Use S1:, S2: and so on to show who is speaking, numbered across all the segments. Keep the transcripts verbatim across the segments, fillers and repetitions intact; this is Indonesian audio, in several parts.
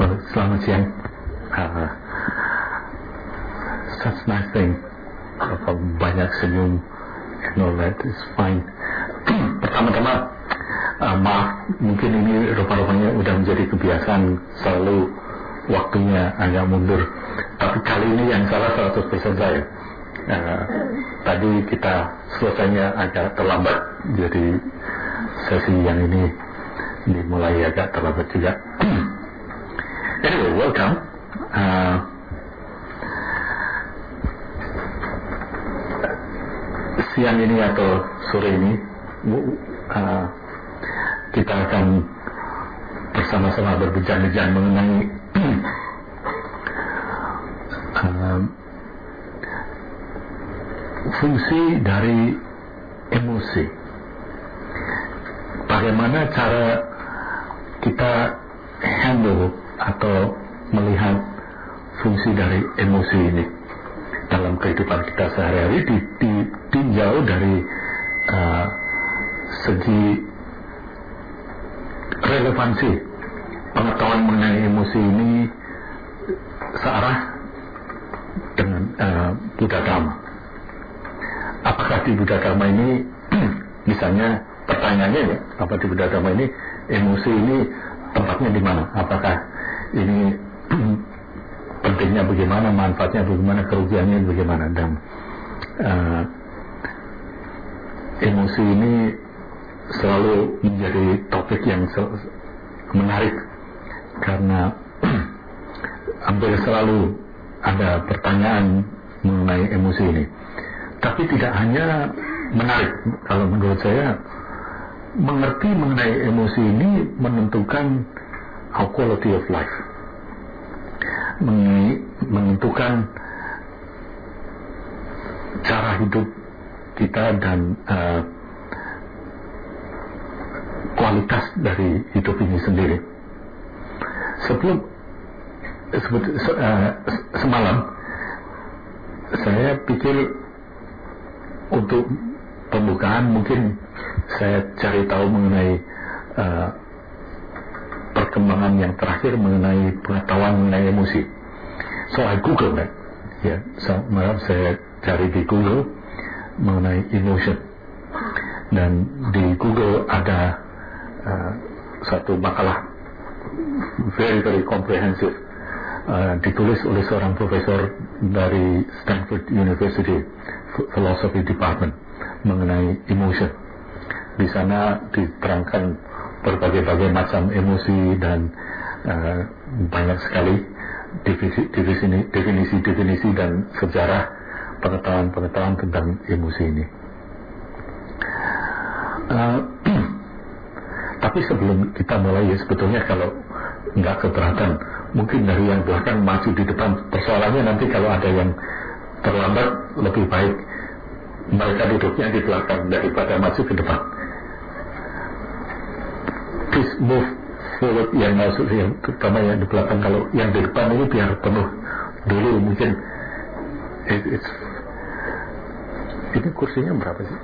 S1: Halo, selamat siang. Uh, such nice thing. Uh, banyak senyum, and all that is fine. Pertama-tama, uh, maaf, mungkin ini rupa-rupanya udah menjadi kebiasaan selalu waktunya agak mundur. Tapi kali ini yang salah seratus persen saya. Uh, tadi kita selesainya agak terlambat, jadi sesi yang ini dimulai agak terlambat juga. Anyway, welcome. Uh, siang ini atau sore ini uh, kita akan bersama-sama berbincang-bincang mengenai uh, fungsi dari emosi. Bagaimana cara kita handle atau melihat fungsi dari emosi ini dalam kehidupan kita sehari-hari, ditinjau dari uh, segi relevansi pengetahuan mengenai emosi ini searah dengan uh, Buddha Dharma. Apakah di Buddha Dharma ini misalnya pertanyaannya ya, apa di Buddha Dharma ini emosi ini tempatnya di mana? Apakah ini pentingnya bagaimana, manfaatnya bagaimana, kerugiannya bagaimana? Dan uh, emosi ini selalu menjadi topik yang sel- menarik karena hampir selalu ada pertanyaan mengenai emosi ini. Tapi tidak hanya menarik, kalau menurut saya mengerti mengenai emosi ini menentukan our quality of life, menentukan cara hidup kita dan uh, kualitas dari hidup ini sendiri. Sebelum sebut, uh, semalam saya pikir untuk pembukaan mungkin saya cari tahu mengenai uh, perkembangan yang terakhir mengenai pengetahuan mengenai emosi. So I Google that. Ya, yeah, so, maaf saya cari di Google mengenai emotion. Dan di Google ada uh, satu makalah very very comprehensive uh, ditulis oleh seorang profesor dari Stanford University Philosophy Department mengenai emotion. Di sana diterangkan berbagai-bagai macam emosi dan uh, banyak sekali definisi-definisi dan sejarah pengetahuan-pengetahuan tentang emosi ini. Uh, tapi sebelum kita mulai, ya sebetulnya kalau nggak keberatan, mungkin dari yang belakang maju di depan. Persoalannya nanti kalau ada yang terlambat, lebih baik mereka duduknya di belakang daripada maju ke depan. Please move forward, yang masuk, yang terutama yang di belakang. Kalau yang di depan ini biar penuh dulu mungkin. It, it's, ini kursinya berapa sih?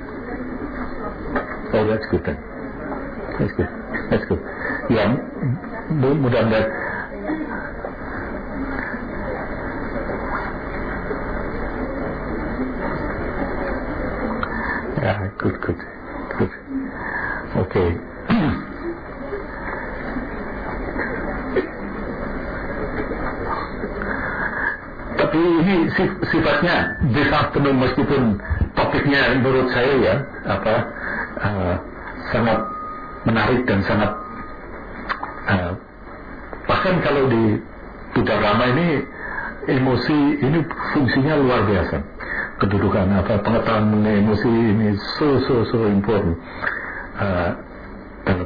S1: Oh, that's good then. That's good. That's good. Ya, mudah-mudahan. Ya, good, good, good. Oke. Okay. Tapi ini sifatnya this afternoon, meskipun topiknya menurut saya ya apa uh, sangat menarik dan sangat uh, bahkan kalau di Buddha Dharma ini emosi ini fungsinya luar biasa. Kedudukan apa pengetahuan mengenai emosi ini so so so important uh, dalam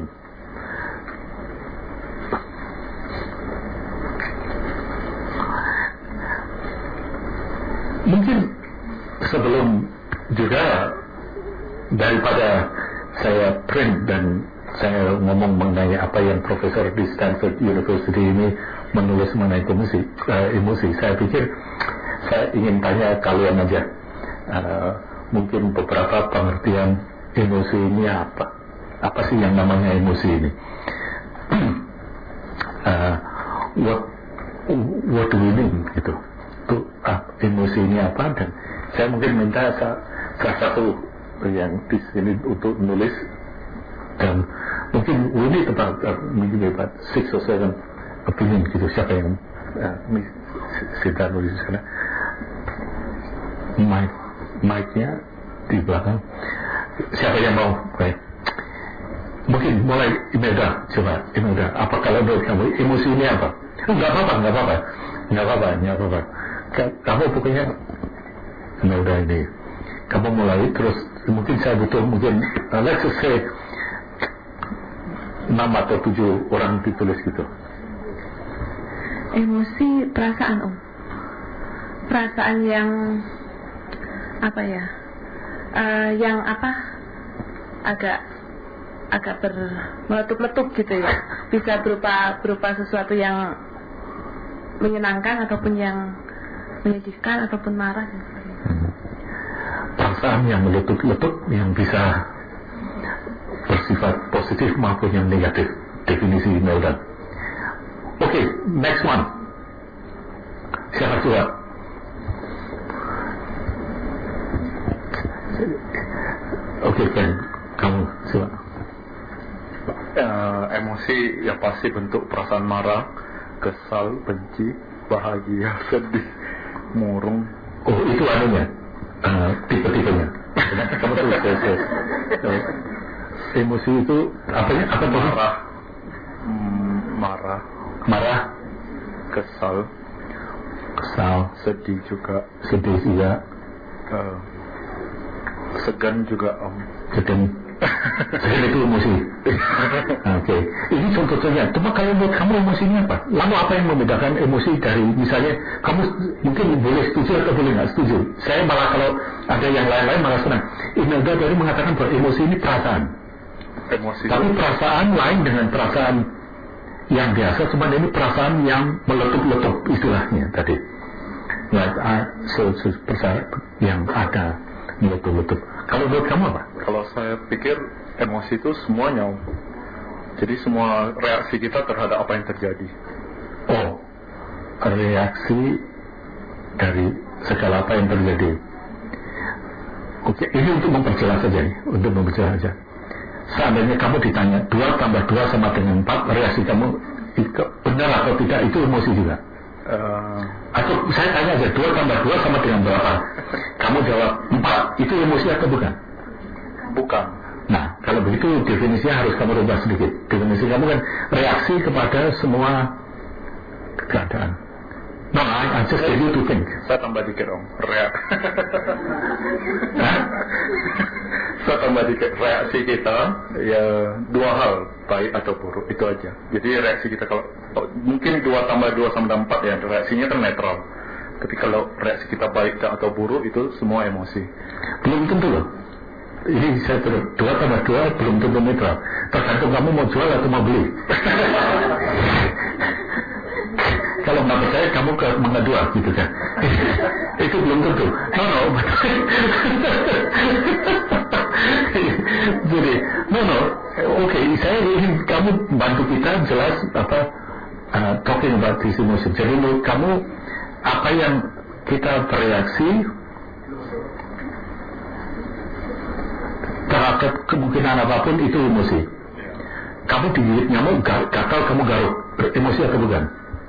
S1: mungkin sebelum juga daripada saya print dan saya ngomong mengenai apa yang profesor di Stanford University ini menulis mengenai emosi, uh, emosi saya pikir saya ingin tanya kalian aja uh, mungkin beberapa pengertian emosi ini apa apa sih yang namanya emosi ini. uh, what what do we mean gitu. Tuh ah, emosi ini apa, dan saya mungkin minta salah satu yang di sini untuk nulis, dan mungkin we need about uh, maybe about six or seven opinion gitu. Siapa yang uh, kita nulis di sana? Mic, mic-nya di belakang. Siapa yang mau? Baik. Mungkin mulai Imelda, coba Imelda. Apa kalau menurut kamu emosi ini apa? Enggak apa-apa, enggak apa-apa, enggak apa-apa, enggak apa-apa. Kamu pokoknya Imelda ini. Kamu mulai terus. Mungkin saya butuh mungkin uh, let's just say enam atau tujuh orang ditulis gitu.
S2: Emosi, perasaan om. Perasaan yang apa ya? Uh, yang apa? Agak agak ber meletup-letup gitu ya. Bisa berupa berupa sesuatu yang menyenangkan ataupun yang menyedihkan ataupun marah.
S1: Hmm. Perasaan yang meletup-letup yang bisa bersifat positif maupun yang negatif. Definisi Imelda. Oke, okay, next one. Siapa coba? Oke, okay, Ben, kamu coba.
S3: Uh, emosi yang pasti bentuk perasaan marah, kesal, benci, bahagia, sedih, murung.
S1: Oh, itu anunya, uh, tipe-tipenya. Kamu tulis, tulis. Uh, emosi itu apanya? Apa tuh?
S3: Marah, mm, marah,
S1: marah,
S3: kesal,
S1: kesal,
S3: sedih juga,
S1: sedih juga,
S3: uh, segan juga om.
S1: Segan. Segan itu emosi. Oke, okay. Ini contohnya. Cuma kalau menurut kamu emosi ini apa? Lalu apa yang membedakan emosi dari misalnya kamu mungkin boleh setuju atau boleh nggak setuju? Saya malah kalau ada yang lain-lain malah senang. Imelda tadi mengatakan bahwa emosi ini perasaan.
S3: Emosi. Tapi
S1: perasaan lain dengan perasaan yang biasa, cuma ini perasaan yang meletup-letup istilahnya tadi. Ya, so, so, perasaan yang ada meletup-letup. Kalau menurut kamu apa?
S3: Kalau saya pikir emosi itu semuanya. Jadi semua reaksi kita terhadap apa yang terjadi.
S1: Oh, reaksi dari segala apa yang terjadi. Oke, ini untuk memperjelas saja nih, untuk memperjelas saja. Seandainya kamu ditanya dua tambah dua sama dengan empat, reaksi kamu itu benar atau tidak, itu emosi juga. Uh, atau saya tanya aja, dua tambah dua sama dengan berapa? Kamu jawab empat, itu emosi atau bukan?
S3: Bukan.
S1: Nah, kalau begitu definisinya harus kamu rubah sedikit. Definisi kamu kan reaksi kepada semua keadaan. No, I, I just tell you to think.
S3: Saya tambah dikit om, reak. Saya tambah dikit, reaksi kita ya dua hal, baik atau buruk, itu aja. Jadi reaksi kita kalau oh, mungkin dua tambah dua sama dengan empat ya, reaksinya kan netral. Tapi kalau reaksi kita baik atau buruk itu semua emosi.
S1: Belum tentu loh. Ini saya terus dua tambah dua belum tentu netral. Tergantung kamu mau jual atau mau beli. Kalau nggak percaya kamu ke mangga dua gitu kan. Itu belum tentu. No no. Jadi no no. Oke, okay, saya ingin kamu bantu kita jelas apa uh, talking about this emotion. Jadi menurut kamu apa yang kita bereaksi terhadap kemungkinan apapun itu emosi. Kamu digigit nyamuk, gatal kamu garuk, emosi atau bukan?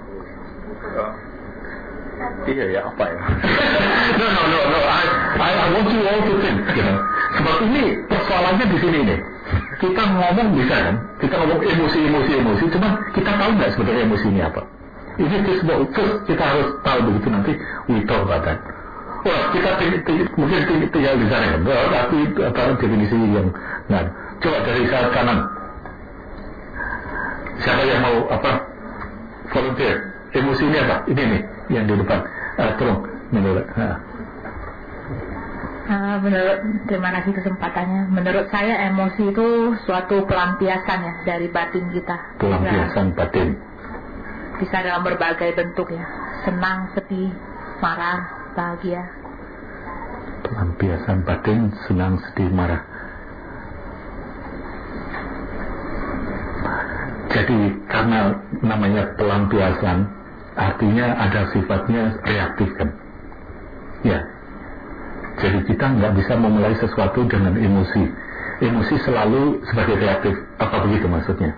S3: Iya ya, apa ya?
S1: no no no no I, I, I want you all to think, you know. Sebab ini persoalannya di sini nih. Kita ngomong bisa kan, kita ngomong emosi emosi emosi, cuma kita tahu nggak sebenarnya emosi ini apa? Ini terus kita harus tahu begitu nanti we talk about that. Wah, kita ting, ting, mungkin ting, tinggal di sana kan, well, tapi apa definisi yang nah, coba dari sayap kanan. Siapa yang mau apa volunteer? Emosi ini apa? Ini nih yang di depan. Uh, tolong menurut. Uh.
S2: Uh, menurut terima kasih kesempatannya. Menurut saya emosi itu suatu pelampiasan ya dari batin kita.
S1: Pelampiasan bisa, batin.
S2: Bisa dalam berbagai bentuk ya. Senang, sedih, marah, bahagia.
S1: Pelampiasan batin, senang, sedih, marah. Jadi Jadi karena namanya pelampiasan, artinya ada sifatnya reaktif kan. Ya. Jadi kita nggak bisa memulai sesuatu dengan emosi. Emosi selalu sebagai reaktif. Apa begitu maksudnya?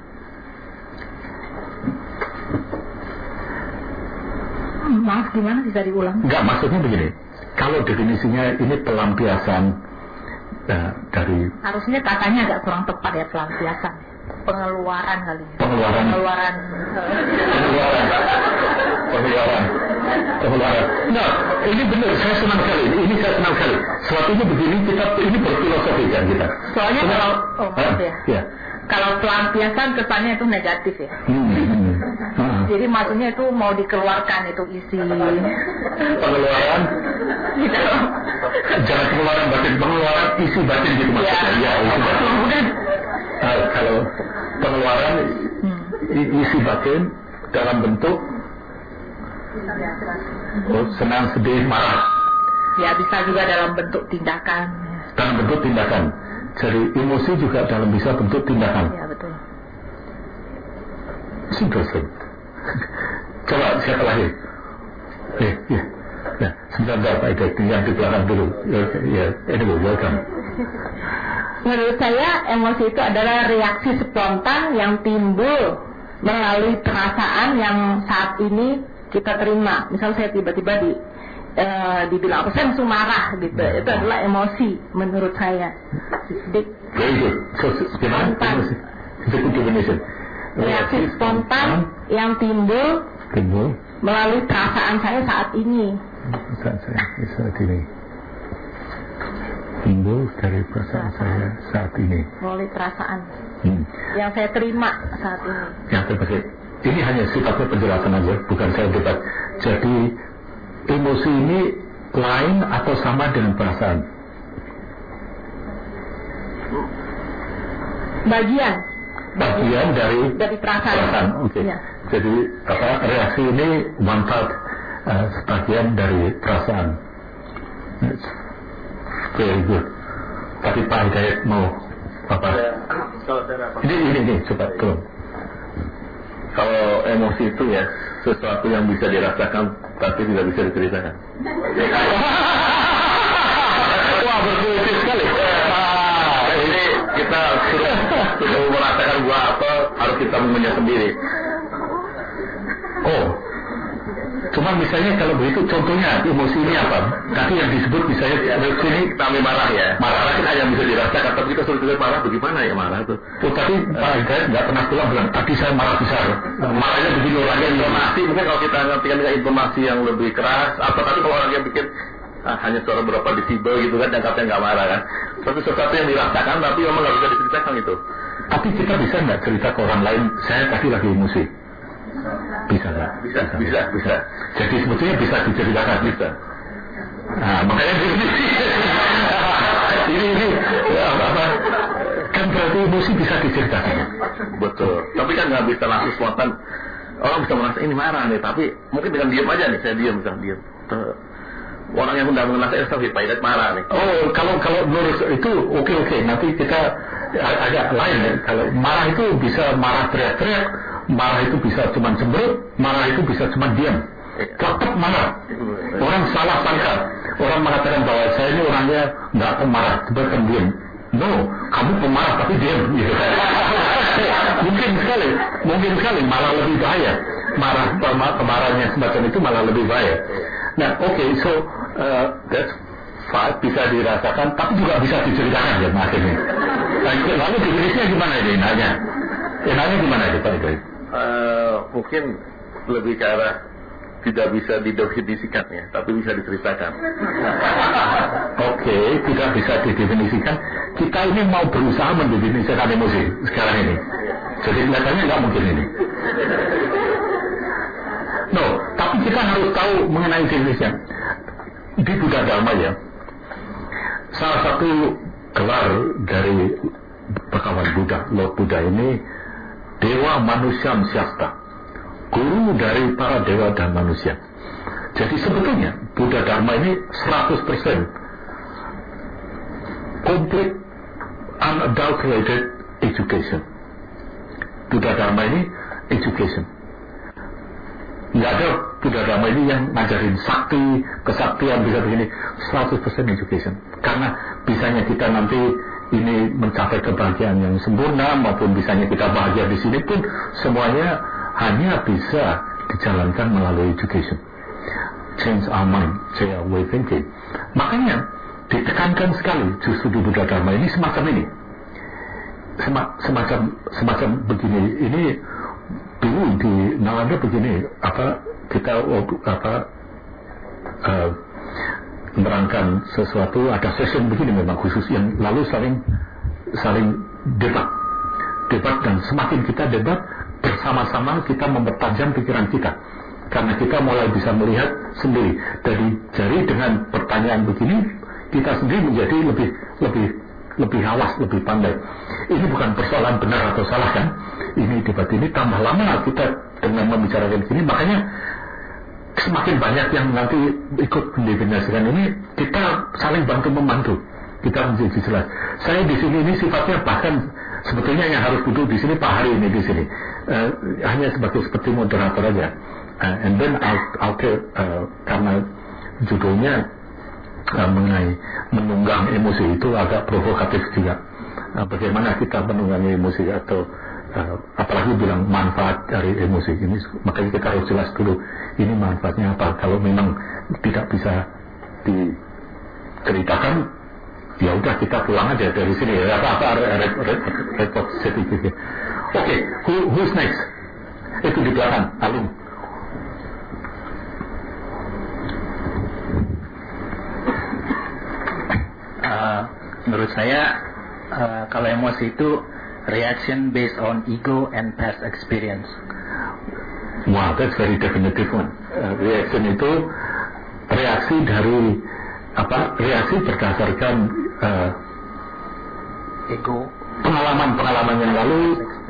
S2: Maaf, gimana, bisa diulang?
S1: Nggak, maksudnya begini. Kalau definisinya ini pelampiasan uh, dari...
S2: Harusnya katanya agak kurang tepat ya, pelampiasan. Pengeluaran kali.
S1: Pengeluaran.
S2: Pengeluaran.
S1: Pengeluaran. Pengeluaran. Pengeluaran. Nah, ini benar. Saya senang sekali. Ini, ini saya senang sekali. Suatunya begini, kita ini berfilosofi kan kita.
S2: Soalnya
S1: Cuma,
S2: kalau, oh maaf ya.
S1: Ya.
S2: Kalau pelampiasan kesannya itu negatif ya.
S1: Hmm, hmm. Uh-huh.
S2: Jadi maksudnya itu mau dikeluarkan itu isi.
S1: Pengeluaran.
S2: Gitu.
S1: Jangan pengeluaran batin, pengeluaran isi batin gitu maksudnya. Ya, isi batin. Nah, kalau pengeluaran hmm. isi batin dalam bentuk oh, senang, sedih, marah.
S2: Ya, bisa juga dalam bentuk tindakan.
S1: Dalam bentuk tindakan. Jadi emosi juga dalam bisa bentuk tindakan.
S2: Ya, betul.
S1: Interesting. Coba siapa lagi? Eh, ya, ya. Sebentar, Pak Ida, yang di belakang dulu. Ya, ya, anyway, welcome.
S2: Menurut saya emosi itu adalah reaksi spontan yang timbul melalui perasaan yang saat ini kita terima. Misal saya tiba-tiba di e, dibilang apa, saya langsung marah gitu. Itu adalah emosi menurut saya. Di,
S1: Very good. So, gimana? Emosi. It's a good definition.
S2: Reaksi spontan yang timbul
S1: timbul
S2: melalui perasaan saya saat ini.
S1: Perasaan saya saat ini. Timbul dari perasaan saya saat ini.
S2: Melalui perasaan
S1: hmm.
S2: yang saya terima saat ini.
S1: Yang saya pakai. Ini hanya sifatnya penjelasan aja, bukan saya debat. Jadi emosi ini lain atau sama dengan perasaan?
S2: Bagian.
S1: Bagian dari
S2: dari perasaan.
S1: perasaan. Oke. Okay.
S2: Ya.
S1: Jadi apa reaksi ini one part uh, sebagian dari perasaan. It's very good. Tapi Pak Hidayat mau apa? Ini ini ini coba tolong.
S3: Kalau emosi itu ya sesuatu yang bisa dirasakan tapi tidak bisa diceritakan.
S1: Wah, berkualitas sekali.
S3: Ah, ini kita sudah sudah merasakan buah apa harus kita mengunyah sendiri.
S1: Oh, cuma misalnya kalau begitu contohnya emosi ini apa? Tadi yang disebut misalnya
S3: Emosi ini kami marah ya.
S1: Marah
S3: kan hanya bisa dirasakan, tapi kita suruh kita marah bagaimana ya marah itu?
S1: Oh, tapi Pak Hidayat nggak pernah pulang bilang tadi saya marah besar. Marahnya begini orangnya
S3: informasi. Mungkin kalau kita ngertikan dengan informasi yang lebih keras, atau tadi kalau orangnya bikin ah, hanya suara berapa desibel gitu kan, dianggapnya nggak marah kan. Tapi sesuatu yang dirasakan, tapi memang nggak bisa diceritakan itu.
S1: Tapi kita bisa nggak cerita ke orang lain? Saya tadi lagi emosi. Bisa nggak?
S3: Bisa, bisa, bisa, bisa.
S1: Jadi sebetulnya bisa diceritakan, bisa. Nah, makanya ini, ini, ini ya, apa, apa, kan berarti emosi bisa diceritakan.
S3: Betul. Tapi kan nggak bisa langsung spontan. Orang bisa merasa ini marah nih, tapi mungkin dengan diam aja nih, saya diam, misalnya diam. Orang yang udah mengenal saya tapi Pak Hidayat marah nih.
S1: Oh, kalau kalau menurut itu oke okay, oke. Okay. Nanti kita agak lain ya. Kalau marah itu bisa marah teriak-teriak, marah itu bisa cuma cemberut, marah itu bisa cuma diam. Tetap marah. Orang salah sangka. Orang mengatakan bahwa saya ini orangnya nggak pemarah, sebenarnya diam. No, kamu pemarah tapi diam. Gitu. Mungkin sekali, mungkin sekali malah lebih bahaya. Marah pemarahnya semacam itu malah lebih bahaya. Nah, oke, okay, so uh, that's fine, bisa dirasakan, tapi juga bisa diceritakan ya akhirnya. Nah, lalu definisinya gimana ini? Nanya, ya, nanya gimana itu Pak Ibrahim?
S3: Uh, mungkin lebih ke arah tidak bisa didefinisikan ya, tapi bisa diceritakan.
S1: Oke, okay, tidak bisa didefinisikan. Kita ini mau berusaha mendefinisikan emosi sekarang ini. Jadi kelihatannya nggak mungkin ini. No, tapi kita harus tahu mengenai definisinya. Di Buddha Dharma ya, salah satu gelar dari Bhagawan Buddha, Lord Buddha ini Dewa Manusia Syasta, guru dari para dewa dan manusia. Jadi sebetulnya Buddha Dharma ini seratus persen complete unadulterated education. Buddha Dharma ini education. Nggak ada Buddha Dharma ini yang ngajarin sakti, kesaktian bisa begini, seratus persen education. Karena bisanya kita nanti ini mencapai kebahagiaan yang sempurna maupun bisanya kita bahagia di sini pun semuanya hanya bisa dijalankan melalui education. Change our mind, change our way thinking. Makanya ditekankan sekali justru di Buddha Dharma ini semacam ini, Sem- semacam semacam begini. Ini dulu di Nalanda begini, apa kita apa uh, menerangkan sesuatu, ada session begini memang khusus yang lalu saling saling debat debat dan semakin kita debat bersama-sama kita mempertajam pikiran kita karena kita mulai bisa melihat sendiri dari jari dengan pertanyaan begini kita sendiri menjadi lebih lebih lebih awas, lebih pandai. Ini bukan persoalan benar atau salah kan, ini debat ini tambah lama kita dengan membicarakan gini, makanya semakin banyak yang nanti ikut mendefinisikan ini, kita saling bantu membantu, kita menjadi jelas. Saya di sini ini sifatnya bahkan sebetulnya yang harus duduk di sini Pak Hari ini di sini, uh, hanya sebagai seperti moderator aja. Uh, and then I'll, I'll uh, karena judulnya uh, mengenai menunggang emosi itu agak provokatif juga. Uh, bagaimana kita menunggangi emosi atau uh, apalagi bilang manfaat dari emosi ini, makanya kita harus jelas dulu ini manfaatnya apa. Kalau memang tidak bisa diceritakan, ya udah kita pulang aja dari sini ya, apa apa repot sedikit. Oke, who, who's next? Itu di belakang, Alung.
S4: Uh, menurut saya uh, kalau emosi itu reaction based on ego and past experience.
S1: Wow, that's very definitive one. Uh, reaction itu reaksi dari apa? Reaksi berdasarkan uh,
S4: ego,
S1: pengalaman-pengalaman yang lalu,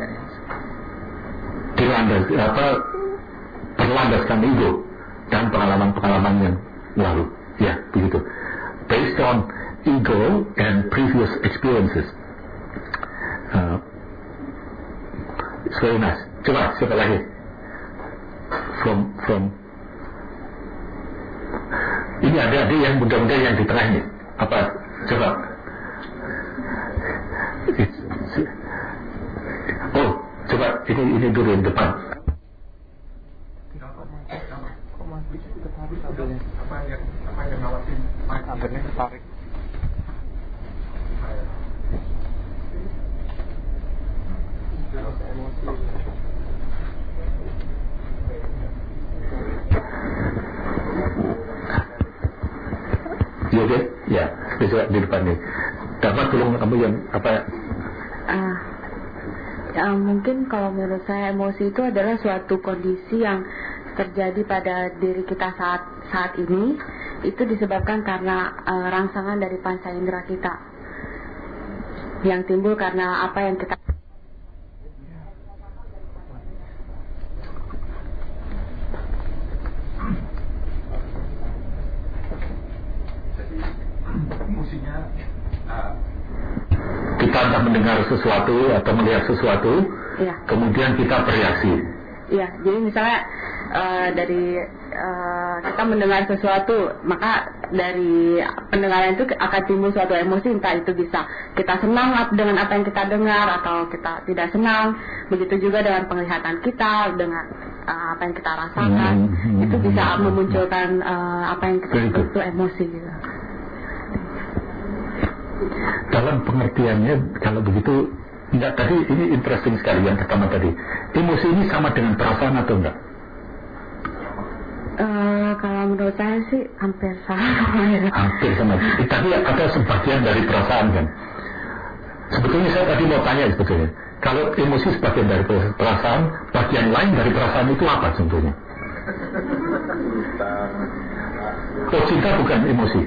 S1: dilandas apa? Berlandaskan ego dan pengalaman-pengalaman yang lalu. Ya, begitu. Based on ego and previous experiences. Uh, it's very nice. Coba, siapa lagi? From from ini ada ada yang muda-muda yang di tengah ini. Apa? Coba. Oh, coba ini ini dulu yang depan.
S3: Apa yang apa yang ngawasin akhirnya ketarik.
S1: Ya, okay? Ya, coba di depan nih. Dapat tolong kamu yang apa?
S2: Uh, ya, mungkin kalau menurut saya emosi itu adalah suatu kondisi yang terjadi pada diri kita saat saat ini. Itu disebabkan karena uh, rangsangan dari panca indera kita yang timbul karena apa yang kita
S1: kita entah mendengar sesuatu atau melihat sesuatu, ya. Kemudian kita bereaksi.
S2: Iya, jadi misalnya uh, dari uh, kita mendengar sesuatu, maka dari pendengaran itu akan timbul suatu emosi, entah itu bisa kita senang dengan apa yang kita dengar atau kita tidak senang. Begitu juga dengan penglihatan kita, dengan uh, apa yang kita rasakan, hmm, hmm, itu bisa hmm, memunculkan uh, apa yang kita sebut itu emosi gitu.
S1: Dalam pengertiannya kalau begitu enggak, tadi ini interesting sekali yang pertama tadi, emosi ini sama dengan perasaan atau enggak?
S2: Uh, kalau menurut saya sih hampir sama ya.
S1: Hampir sama, tapi ada sebagian dari perasaan kan. Sebetulnya saya tadi mau tanya sebetulnya, kalau emosi sebagian dari perasaan, bagian lain dari perasaan itu apa contohnya? Oh, cinta bukan emosi.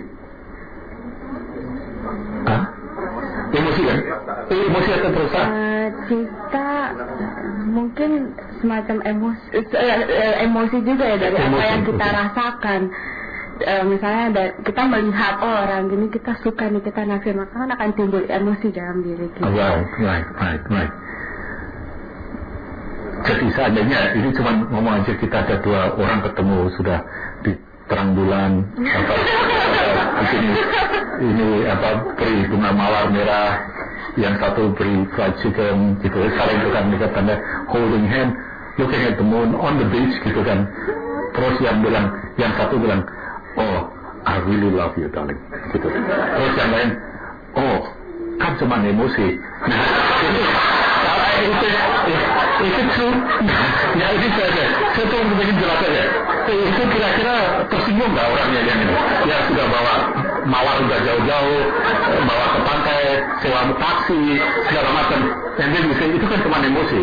S1: Hah? Emosi kan? Eh, emosi atau perasaan?
S2: Uh, cinta mungkin semacam emosi, uh, emosi juga ya dari emosi, apa yang kita okay. rasakan. Uh, misalnya da, kita melihat oh orang gini kita suka nih, kita naksir, maka kan akan timbul emosi dalam diri kita.
S1: Right, right, right, right. Jadi emosi seandainya ini cuma ngomong aja kita ada dua orang ketemu sudah di terang bulan apa ini ini apa beri bunga mawar merah, yang satu beri fried chicken gitu, saling tukar nikah tanda holding hand looking at the moon on the beach gitu kan. Terus yang bilang, yang satu bilang, oh I really love you darling gitu. Terus yang lain, oh kan cuma emosi. Nah itu itu itu true. Ya ini saya saya tuh ingin jelas aja. Itu kira-kira tersinggung nggak orangnya yang ini? Ya sudah bawa mawar udah jauh-jauh, bawa ke pantai, sewa taksi segala macam. Dan dia bisa itu kan cuma emosi.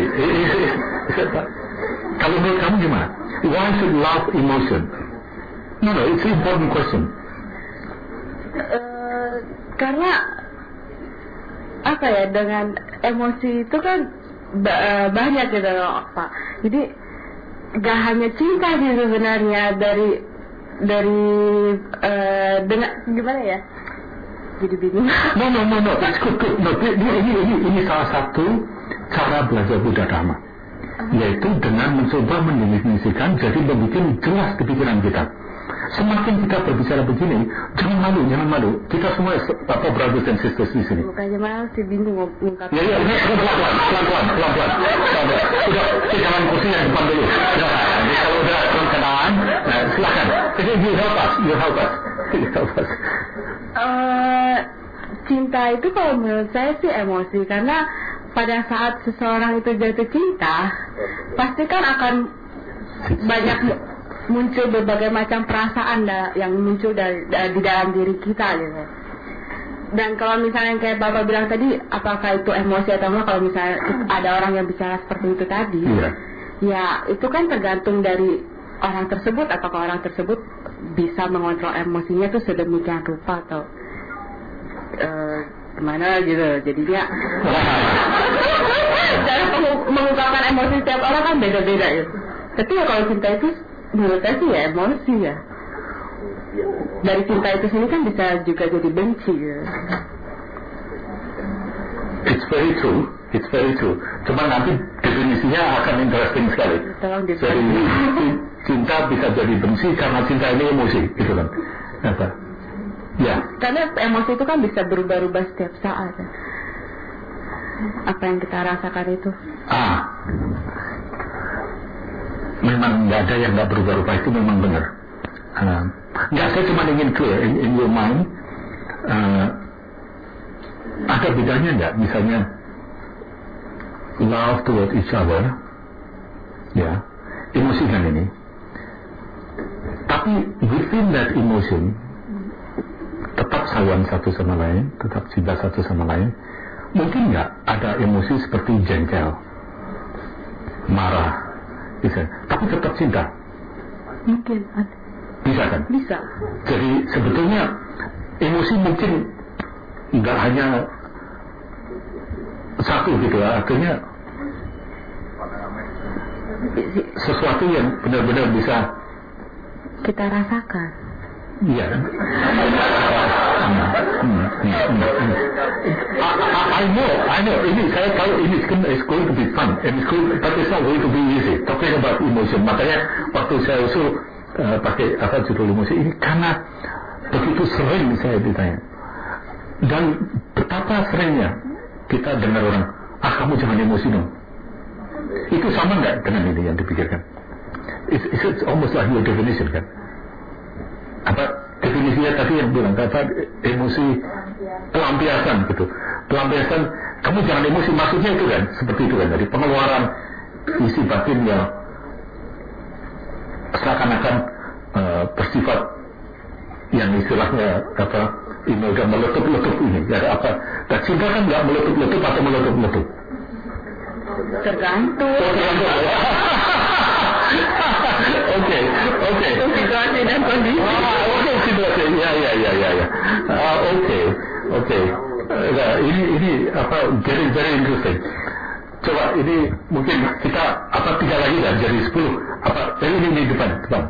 S1: Kalau menurut kamu gimana? Why should love emotion? No no, it's an important question.
S2: Uh, karena apa ya, dengan emosi itu kan ba- banyak gitu loh Pak. Jadi gak hanya cinta sih sebenarnya, dari dari uh, dengan gimana ya? Jadi bingung.
S1: No no no no, it's good good. No, ini ini ini ini salah satu cara belajar Buddha Dhamma, yaitu dengan mencoba mendefinisikan, jadi membuat jelas di pikiran kita. Semakin kita berbicara begini, jangan malu, jangan malu. Kita semua apa brothers and sisters di sini.
S2: Bukannya malu sih, bingung ngungkapin.
S1: Ya ya, pelan-pelan, pelan-pelan, pelan-pelan. Sudah, jangan kursi yang depan dulu. Ya, jadi kalau udah kenalan, nah silakan. Jadi you help us, you help us, you help us.
S2: Uh, cinta itu kalau menurut saya sih emosi, karena pada saat seseorang itu jatuh cinta, pasti kan akan banyak muncul berbagai macam perasaan da, yang muncul dari, da, di dalam diri kita gitu. Dan kalau misalnya kayak Bapak bilang tadi, apakah itu emosi atau enggak, kalau misalnya ada orang yang bicara seperti itu tadi, yeah. Ya itu kan tergantung dari orang tersebut, apakah orang tersebut bisa mengontrol emosinya tuh sedemikian rupa atau uh, gimana gitu. Jadi dia cara mengungkapkan emosi setiap orang kan beda-beda ya. Tapi ya kalau cinta itu menurut saya sih ya emosi ya. Dari cinta itu sendiri kan bisa juga jadi benci ya.
S1: It's very true, it's very true. Cuma nanti definisinya akan interesting sekali. Jadi cinta bisa jadi benci karena cinta ini emosi, gitu kan? Apa? Ya.
S2: Karena emosi itu kan bisa berubah-ubah setiap saat. Ya. Apa yang kita rasakan itu?
S1: Ah. Memang nggak ada yang nggak berubah-ubah, itu memang benar. Uh, nggak, saya cuma ingin clear in, in your mind, uh, ada bedanya nggak, misalnya love toward each other, ya, emosi kan ini. Tapi within that emotion, tetap sayang satu sama lain, tetap cinta satu sama lain. Mungkin nggak ada emosi seperti jengkel, marah, bisa, tapi tetap cinta.
S2: Mungkin
S1: bisa kan?
S2: Bisa.
S1: Jadi sebetulnya emosi mungkin nggak hanya satu gitu ya, akhirnya sesuatu yang benar-benar bisa
S2: kita rasakan.
S1: Iya kan? Hmm, hmm, hmm, hmm. I, I, I know, I know. Ini saya tahu ini is going to be fun, and it's going, but it's not going to be easy. Talking about emotion. Makanya waktu saya usul uh, pakai apa judul emosi ini, karena begitu sering saya ditanya, dan betapa seringnya kita dengar orang, ah kamu jangan emosi dong. Itu sama nggak dengan ini yang dipikirkan? It's, it's almost like your definition kan? Apa definisinya tadi yang bilang kata emosi pelampiasan gitu, pelampiasan, kamu jangan emosi, maksudnya itu kan seperti itu kan, dari pengeluaran isi batin yang seakan-akan uh, bersifat yang istilahnya apa ini udah meletup-letup ini ya apa, dan cinta kan nggak meletup-letup atau meletup-letup,
S2: tergantung.
S1: oh, tergantung. Oke, oke.
S2: Situasi dan kondisi.
S1: Ah, oke, okay, situasi. Ya, ya, ya, ya, ya. Ah, oke, oke. Nah, ini, ini apa? Very, very interesting. Coba ini mungkin kita apa tiga lagi dan jadi sepuluh. Apa? Ini ini di depan, depan.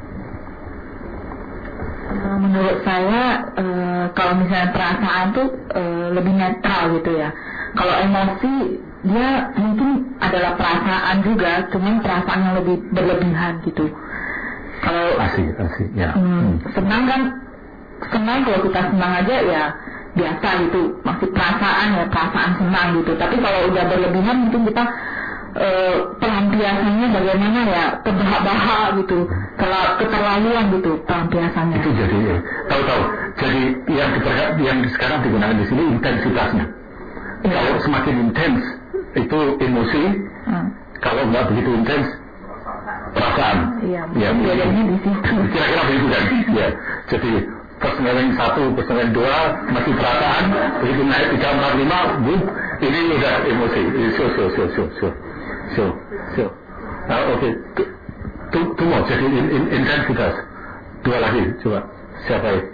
S2: Menurut saya uh, kalau misalnya perasaan tuh uh, lebih netral gitu ya. Kalau emosi dia mungkin adalah perasaan juga, cuman perasaan yang lebih berlebihan gitu. Kalau
S1: asik asik ya.
S2: Hmm, senang kan, senang kalau kita senang aja ya biasa gitu, masih perasaan ya perasaan senang gitu. Tapi kalau udah berlebihan mungkin kita uh, pelampiasannya bagaimana ya, terbahak-bahak gitu, terlalu keterlaluan gitu pelampiasannya.
S1: Itu jadi ya, tahu-tahu. Jadi yang diperga, yang sekarang digunakan di sini intensitasnya. Ya. Kalau semakin intens itu emosi, hmm. kalau nggak begitu intens perasaan.
S2: Iya,
S1: ya,
S2: bedanya di situ.
S1: Kira-kira begitu kan? Ya. Jadi personaling satu, personaling dua masih perasaan, begitu naik tiga empat lima, bu, ini udah emosi. So so so so so so so. Nah, oke, tu tu mau jadi in, in, intensitas. Dua lagi, coba siapa ya?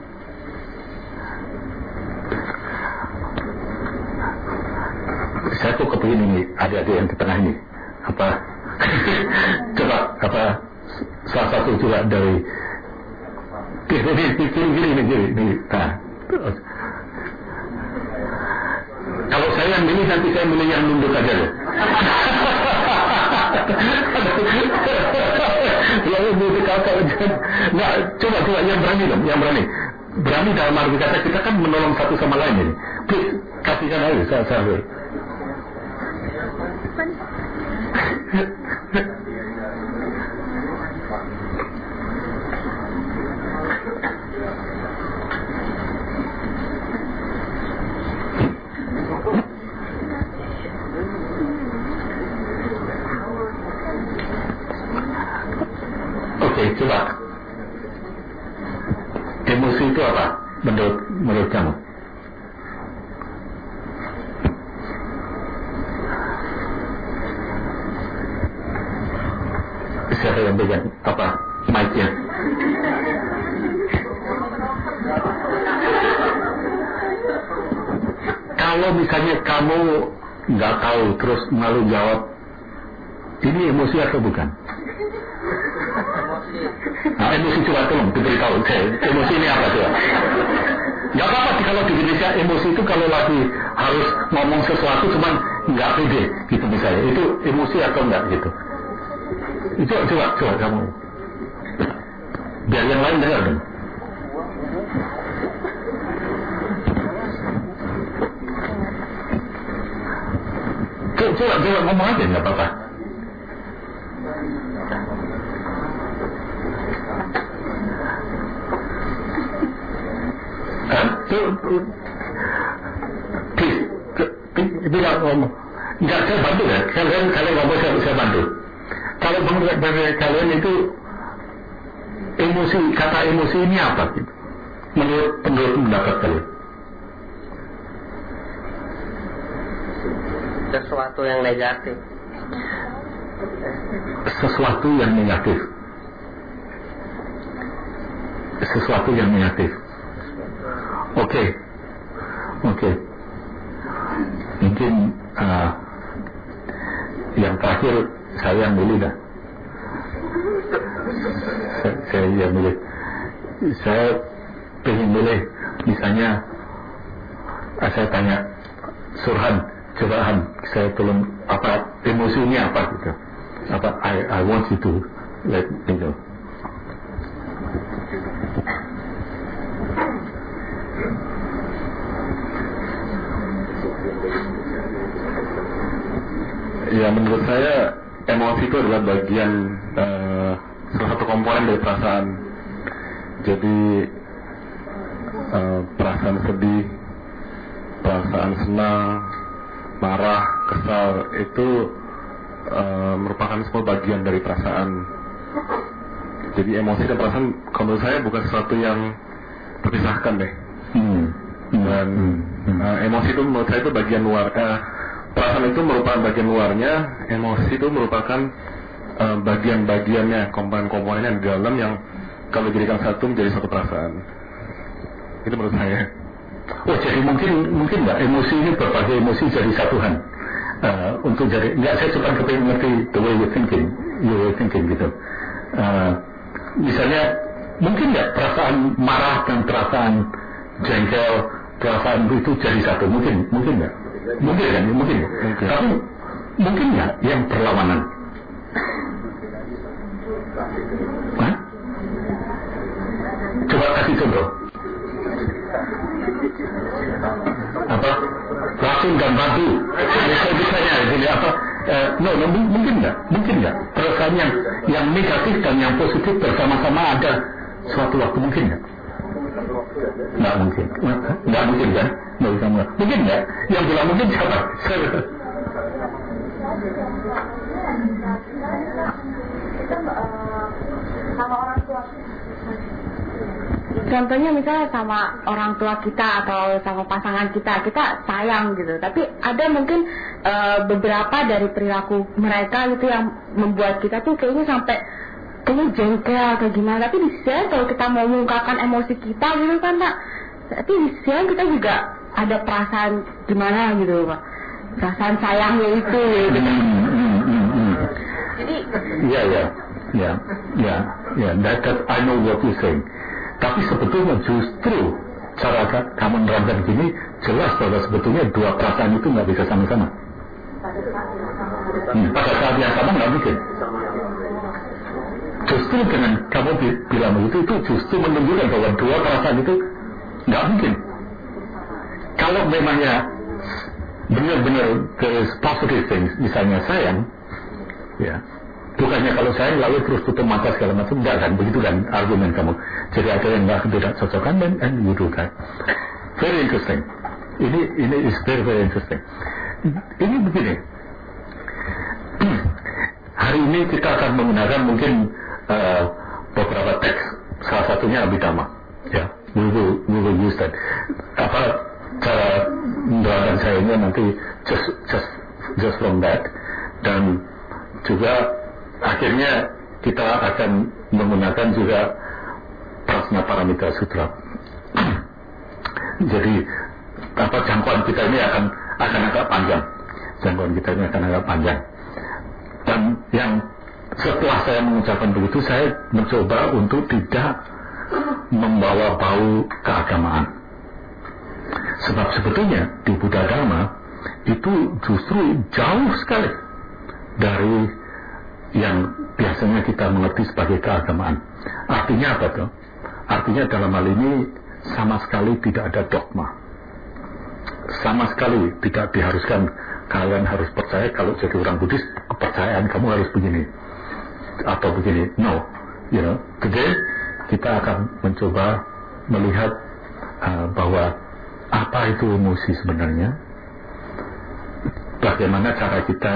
S1: Saya tuh kepingin ini, adik-adik yang di tengah ini, apa? Coba apa? Salah satu juga dari gini gini gini gini gini. Nah, kalau saya yang milih nanti saya milih yang nunduk aja loh. Yang nunduk kalau nggak coba coba yang berani dong, yang berani. Berani dalam arti kata kita kan menolong satu sama lain ini. Please kasihkan aja saya saya. Oke, coba. Emosi itu apa? Menurut menurut kamu? Siapa yang pegang apa mic-nya? Kalau misalnya kamu nggak tahu terus malu jawab, ini emosi atau bukan? Nah, emosi coba tolong diberitahu saya, emosi ini apa coba? Nggak apa-apa sih kalau di Indonesia emosi itu kalau lagi harus ngomong sesuatu cuman nggak pede gitu misalnya, itu emosi atau enggak gitu? Itu coba coba kamu biar yang lain dengar dong. Coba coba ngomong aja nggak apa-apa. Kan? Bilang ngomong. Nggak, saya bantu ya. Kalian kalian ngomong saya, saya bantu. Kalau menurut kalian itu emosi, kata emosi ini apa gitu? Menurut menurut pendapat kalian?
S5: Sesuatu yang negatif.
S1: Sesuatu yang negatif. Sesuatu yang negatif. Oke, okay. oke. Okay. Mungkin uh, yang terakhir saya yang milih dah. Saya, saya yang milih. Saya pengen milih, misalnya, uh, saya tanya Surhan, coba Han, saya tolong apa emosi ini apa gitu? Apa I I want you to let me know.
S3: Ya, menurut saya emosi itu adalah bagian uh, salah satu komponen dari perasaan. Jadi uh, perasaan sedih, perasaan senang, marah, kesal itu uh, merupakan semua bagian dari perasaan. Jadi emosi dan perasaan, kalau menurut saya bukan sesuatu yang terpisahkan deh. Hmm. Dan uh, emosi itu menurut saya itu bagian luar. Uh, Perasaan itu merupakan bagian luarnya, emosi itu merupakan uh, bagian-bagiannya, komponen-komponennya di dalam yang kalau dijadikan satu menjadi satu perasaan. Itu menurut saya.
S1: Oh, jadi mungkin mungkin nggak emosi ini berbagai emosi jadi satuan uh, untuk jadi nggak, saya cuma kepingin ngerti the way you thinking, you way thinking gitu. Uh, misalnya mungkin nggak perasaan marah dan perasaan jengkel, perasaan itu jadi satu, mungkin mungkin nggak? Mungkin kan, mungkin. mungkin. Tapi mungkin nggak yang berlawanan? Hah? Coba kasih contoh. Apa? Racun dan batu. Bisa-bisanya jadi apa? Uh, no, no, mungkin nggak? Mungkin nggak? Perasaan yang yang negatif dan yang positif bersama-sama ada suatu waktu, mungkin nggak? Nggak mungkin. Nggak mungkin kan? Nggak bisa nggak. Mungkin nggak? Yang bilang mungkin siapa?
S2: Sama orang tua. Contohnya misalnya sama orang tua kita atau sama pasangan kita, kita sayang gitu. Tapi ada mungkin e, beberapa dari perilaku mereka gitu yang membuat kita tuh kayaknya sampai kayaknya jengkel atau gimana. Tapi di sisi lain kalau kita mau mengungkapkan emosi kita gitu kan Pak, tapi di sisi lain kita juga ada perasaan gimana gitu Pak, perasaan sayangnya itu gitu.
S1: Hmm, hmm, hmm, hmm.
S2: Jadi
S1: ya ya ya ya ya that, that I know what you saying. Tapi sebetulnya justru cara kamu menerangkan gini jelas bahwa sebetulnya dua perasaan itu nggak bisa sama-sama. Hmm, pada saat yang sama nggak mungkin. Justru dengan kamu bilang itu itu justru menunjukkan bahwa dua perasaan itu nggak mungkin. Kalau memangnya benar-benar there is positive things, misalnya sayang, ya. Bukannya kalau saya lalu terus tutup mata segala macam, enggak kan, begitu kan argumen kamu. Jadi ada yang enggak tidak cocokkan dan and you do that. Very interesting. Ini ini is very very interesting. Ini begini. Hari ini kita akan menggunakan mungkin uh, beberapa teks, salah satunya Abhidhamma. Ya, we will we will use that. Apa cara menerangkan saya ini nanti just just just from that, dan juga akhirnya kita akan menggunakan juga Prasna Paramita Sutra. Jadi apa jangkauan kita ini akan akan agak panjang. Jangkauan kita ini akan agak panjang. Dan yang setelah saya mengucapkan begitu, saya mencoba untuk tidak membawa bau keagamaan. Sebab sebetulnya di Buddha Dharma itu justru jauh sekali dari yang biasanya kita mengerti sebagai keagamaan. Artinya apa tuh? Artinya dalam hal ini sama sekali tidak ada dogma. Sama sekali tidak diharuskan kalian harus percaya kalau jadi orang Buddhis, kepercayaan kamu harus begini atau begini. No, you know, today kita akan mencoba melihat uh, bahwa apa itu emosi sebenarnya, bagaimana cara kita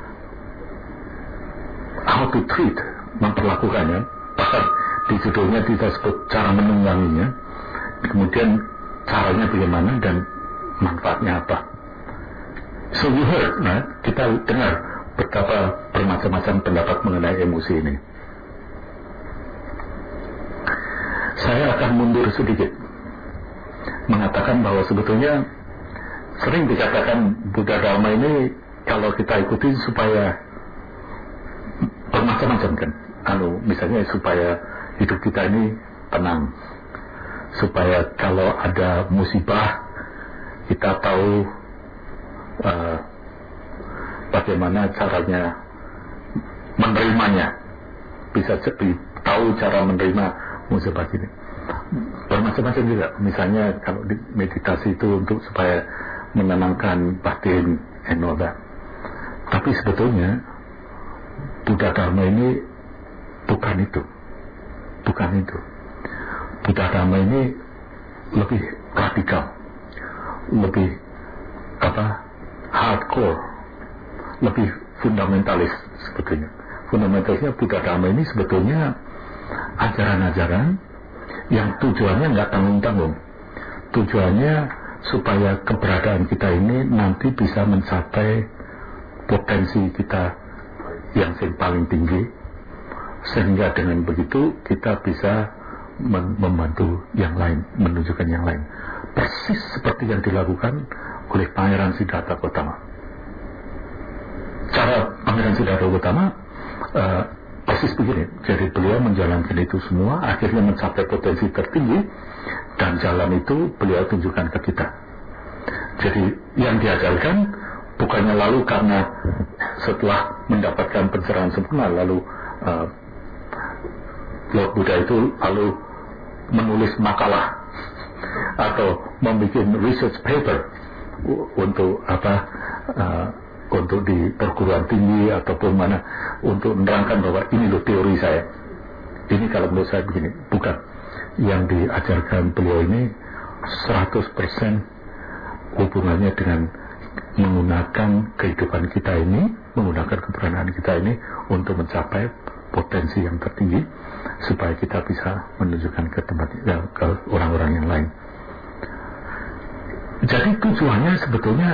S1: how to treat, memperlakukannya. Bahkan di judulnya kita sebut cara menungganginya, kemudian caranya bagaimana dan manfaatnya apa. So you heard, nah, kita dengar betapa bermacam-macam pendapat mengenai emosi ini. Saya akan mundur sedikit mengatakan bahwa sebetulnya sering dikatakan Buddha Dharma ini kalau kita ikuti supaya bermacam-macam kan, anu misalnya supaya hidup kita ini tenang, supaya kalau ada musibah kita tahu uh, bagaimana caranya menerimanya, bisa tahu cara menerima musibah ini. Bermacam-macam juga, misalnya kalau di meditasi itu untuk supaya menenangkan batin and all that. Tapi sebetulnya Buddha Dharma ini bukan itu, bukan itu. Buddha Dharma ini lebih radikal, lebih apa, hardcore, lebih fundamentalis sebetulnya. Fundamentalisnya Buddha Dharma ini sebetulnya ajaran-ajaran yang tujuannya nggak tanggung-tanggung. Tujuannya supaya keberadaan kita ini nanti bisa mencapai potensi kita yang paling tinggi, sehingga dengan begitu kita bisa membantu yang lain, menunjukkan yang lain, persis seperti yang dilakukan oleh Pangeran Siddhartha Gautama. Cara Pangeran Siddhartha Gautama uh, persis begini. Jadi beliau menjalankan itu semua, akhirnya mencapai potensi tertinggi, dan jalan itu beliau tunjukkan ke kita. Jadi yang diajarkan bukannya lalu karena setelah mendapatkan pencerahan sempurna lalu uh, Lord Buddha itu lalu menulis makalah atau membuat research paper untuk apa uh, untuk di perguruan tinggi ataupun mana untuk menerangkan bahwa ini loh teori saya. Ini kalau menurut saya begini, bukan. Yang diajarkan beliau ini seratus persen hubungannya dengan menggunakan kehidupan kita ini, menggunakan keberadaan kita ini untuk mencapai potensi yang tertinggi supaya kita bisa menunjukkan ke tempat ya, ke orang-orang yang lain. Jadi tujuannya sebetulnya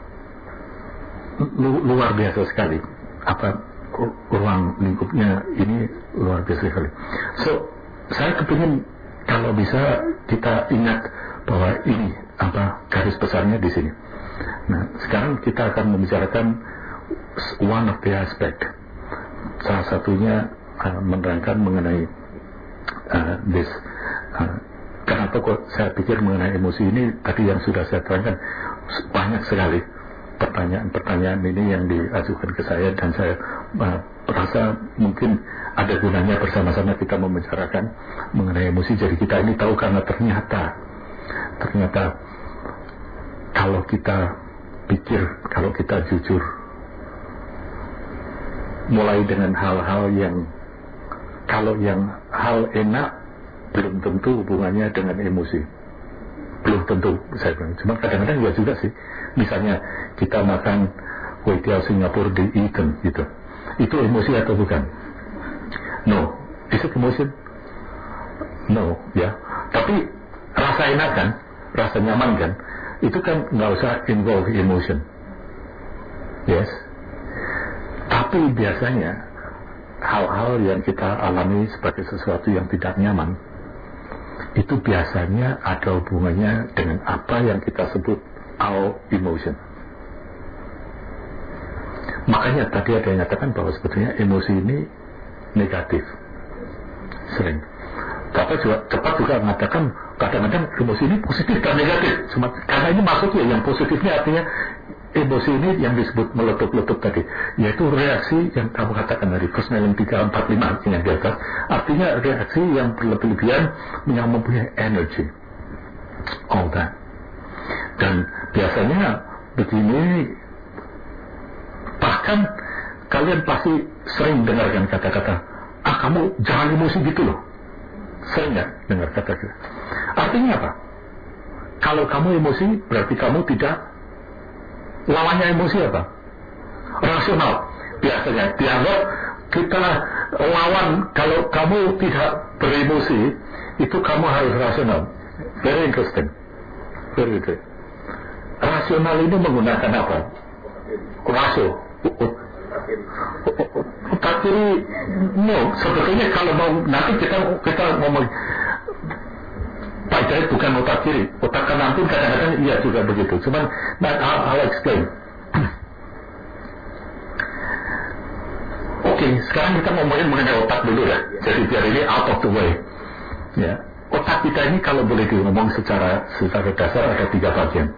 S1: lu, luar biasa sekali. Apa ruang lingkupnya ini luar biasa sekali. So saya kepingin kalau bisa kita ingat bahwa ini apa garis besarnya di sini. Nah, sekarang kita akan membicarakan one of the aspect. Salah satunya uh, menerangkan mengenai uh, this. Uh, kenapa kok saya pikir mengenai emosi ini tadi yang sudah saya terangkan banyak sekali pertanyaan-pertanyaan ini yang diajukan ke saya dan saya uh, merasa mungkin ada gunanya bersama-sama kita membicarakan mengenai emosi. Jadi kita ini tahu karena ternyata ternyata kalau kita pikir, kalau kita jujur mulai dengan hal-hal yang kalau yang hal enak belum tentu hubungannya dengan emosi, belum tentu saya bilang. Cuma kadang-kadang ya juga sih, misalnya kita makan kue tiaw Singapura di Eton gitu, itu emosi atau bukan? No. Is it emotion? No, ya. Tapi rasa enak kan, rasa nyaman kan, itu kan nggak usah involve emotion. Yes. Tapi biasanya hal-hal yang kita alami sebagai sesuatu yang tidak nyaman itu biasanya ada hubungannya dengan apa yang kita sebut our emotion. Makanya tadi ada yang nyatakan bahwa sebetulnya emosi ini negatif sering. Tapi juga cepat juga mengatakan kadang-kadang emosi ini positif dan negatif. Cuma karena ini maksudnya yang positifnya artinya emosi ini yang disebut meletup-letup tadi, yaitu reaksi yang kamu katakan dari Persnelling tiga empat lima yang di atas, artinya reaksi yang berlebihan yang mempunyai energy, all that. Dan biasanya begini, bahkan kalian pasti sering dengarkan kata-kata, ah kamu jangan emosi gitu loh. Sering nggak dengar kata-kata? Artinya apa? Kalau kamu emosi berarti kamu tidak. Lawannya emosi apa? Rasional. Biasanya dianggap kita lawan, kalau kamu tidak beremosi itu kamu harus rasional. Very interesting. Very interesting. Rasional ini menggunakan apa? Rasio. Otak kiri. No, sebetulnya kalau mau nanti kita kita ngomong Pak Hidayat bukan otak kiri, otak kanan pun kadang-kadang iya juga begitu. Cuman, nah, I'll, I'll explain. Oke, okay, sekarang kita ngomongin mengenai otak dulu ya. Jadi biar ini out of the way. Ya, otak kita ini kalau boleh ngomong secara secara dasar ada tiga bagian.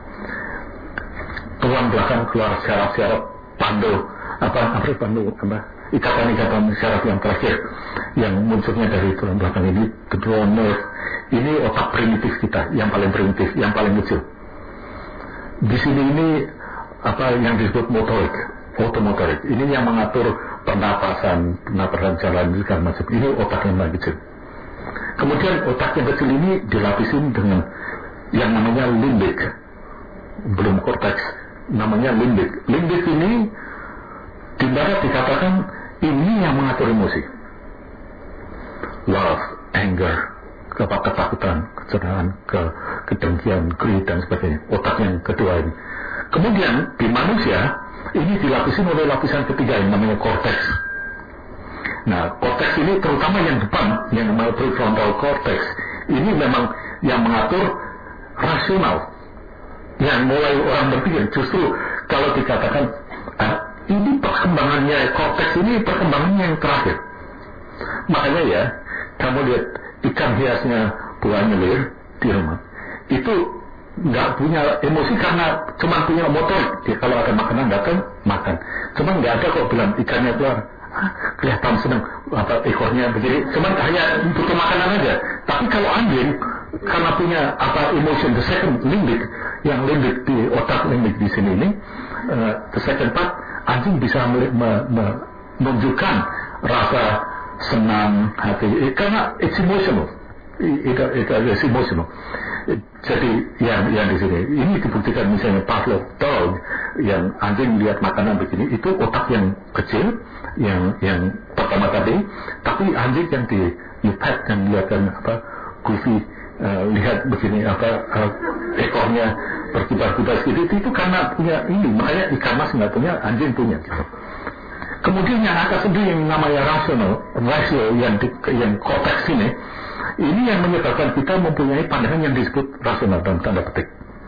S1: Tulang belakang keluar syaraf-syaraf pandu, apa apa pandu apa ikatan-ikatan syaraf yang terakhir yang munculnya dari tulang belakang ini, kedua nerve. Ini otak primitif kita, yang paling primitif, yang paling kecil. Di sini ini apa yang disebut motorik, otomotorik. Ini yang mengatur pernapasan, pernapasan jalan segala macam. Ini otak yang paling kecil. Kemudian otak yang kecil ini dilapisin dengan yang namanya limbik, belum korteks, namanya limbik. Limbik ini di mana dikatakan ini yang mengatur emosi, love, anger, ketakutan, kecerahan, ke kedengkian, greed dan sebagainya. Otak yang kedua ini. Kemudian di manusia ini dilapisi oleh lapisan ketiga yang namanya korteks. Nah, korteks ini terutama yang depan, yang namanya prefrontal cortex, ini memang yang mengatur rasional. Yang mulai orang berpikir, justru kalau dikatakan ah, ini perkembangannya korteks ini perkembangannya yang terakhir. Makanya ya, kamu lihat ikan hiasnya buah nyelir di rumah itu nggak punya emosi karena cuma punya motorik. Dia kalau ada makanan datang makan. Cuma nggak ada kok bilang ikannya keluar. Ah, kelihatan senang apa ekornya begini. Cuma hanya butuh makanan aja. Tapi kalau anjing karena punya apa emotion, the second limbic, yang limbic di otak limbic di sini ini, uh, the second part, anjing bisa me, me, me, menunjukkan rasa senang hati. Eh, karena it's emotional. Itu itu it's emotional. Jadi yang yang di sini ini dibuktikan misalnya Pavlov dog yang anjing lihat makanan begini itu otak yang kecil yang yang pertama tadi, tapi anjing yang di you pet dan lihatkan apa goofy uh, lihat begini apa uh, ekornya berkibar-kibar sedikit itu karena punya ini, makanya ikan mas nggak punya, anjing punya gitu. Kemudian yang atas sendiri yang namanya rasional rasio yang di, yang korteks ini ini yang menyebabkan kita mempunyai pandangan yang disebut rasional dalam tanda petik.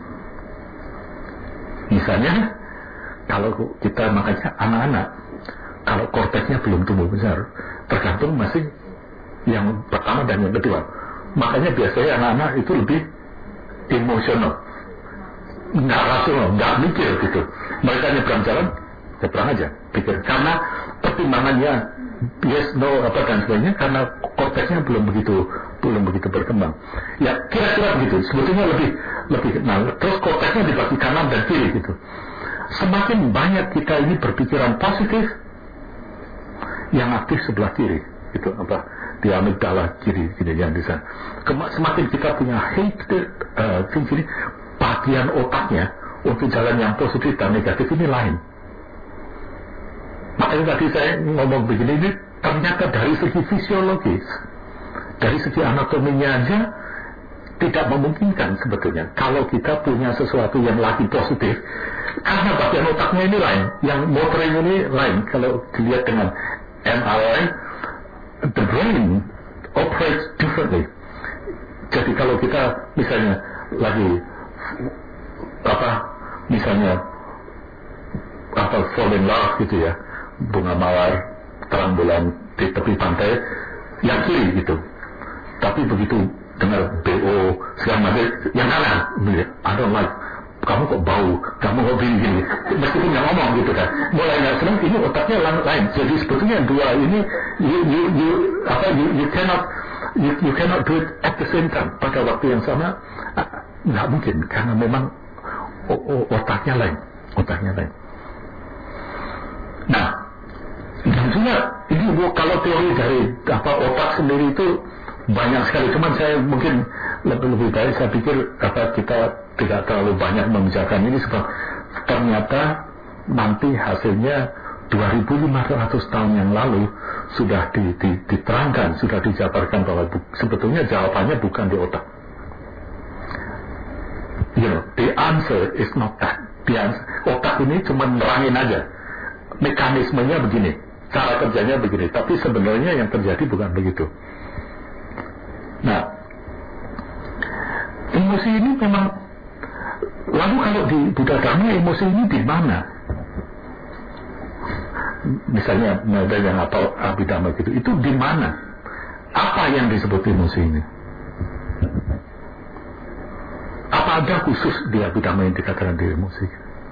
S1: Misalnya, kalau kita makanya anak-anak, kalau korteksnya belum tumbuh besar, tergantung masih yang pertama dan yang kedua. Makanya biasanya anak-anak itu lebih emosional, nggak rasional, nggak mikir gitu. Mereka nyebrang jalan, nyebrang aja, pikir. Karena pertimbangannya yes, no, apa dan sebagainya, karena korteksnya belum begitu belum begitu berkembang. Ya kira-kira begitu. Sebetulnya lebih lebih. Nah, terus korteksnya dibagi kanan dan kiri gitu. Semakin banyak kita ini berpikiran positif, yang aktif sebelah kiri, gitu apa di amigdala kiri, kiri yang di sana. Kema- semakin kita punya hate uh, things ini, bagian otaknya untuk jalan yang positif dan negatif ini lain. Makanya tadi saya ngomong begini, ini ternyata dari segi fisiologis, dari segi anatominya aja tidak memungkinkan sebetulnya kalau kita punya sesuatu yang lagi positif, karena bagian otaknya ini lain, yang motoring ini lain. Kalau dilihat dengan M R I, the brain operates differently. Jadi kalau kita misalnya lagi apa misalnya apa fall in love gitu ya, bunga mawar terang bulan di tepi pantai yang kiri gitu, tapi begitu dengar B O segala macam yang kanan, I don't like, kamu kok bau, kamu kok begini, meskipun nggak ngomong gitu kan, mulai nggak senang, ini otaknya lain. Jadi sebetulnya dua ini you you you apa you, you cannot you, you cannot do it at the same time pada waktu yang sama, nggak mungkin karena memang o, o, otaknya lain, otaknya lain. Nah, tentunya ini kalau teori dari apa otak sendiri itu banyak sekali. Cuman saya mungkin lebih lebih baik saya pikir apa kita tidak terlalu banyak membicarakan ini sebab ternyata nanti hasilnya dua ribu lima ratus tahun yang lalu sudah di, di, diterangkan, sudah dijabarkan bahwa bu, sebetulnya jawabannya bukan di otak. You know, the answer is not that. The answer, otak ini cuma nerangin aja. Mekanismenya begini, cara kerjanya begini, tapi sebenarnya yang terjadi bukan begitu. Nah, emosi ini memang, lalu kalau di Buddha Dhamma emosi ini di mana? Misalnya ada yang apa Abhidhamma gitu, itu di mana? Apa yang disebut emosi ini? Apa ada khusus di Abhidhamma yang dikatakan di emosi?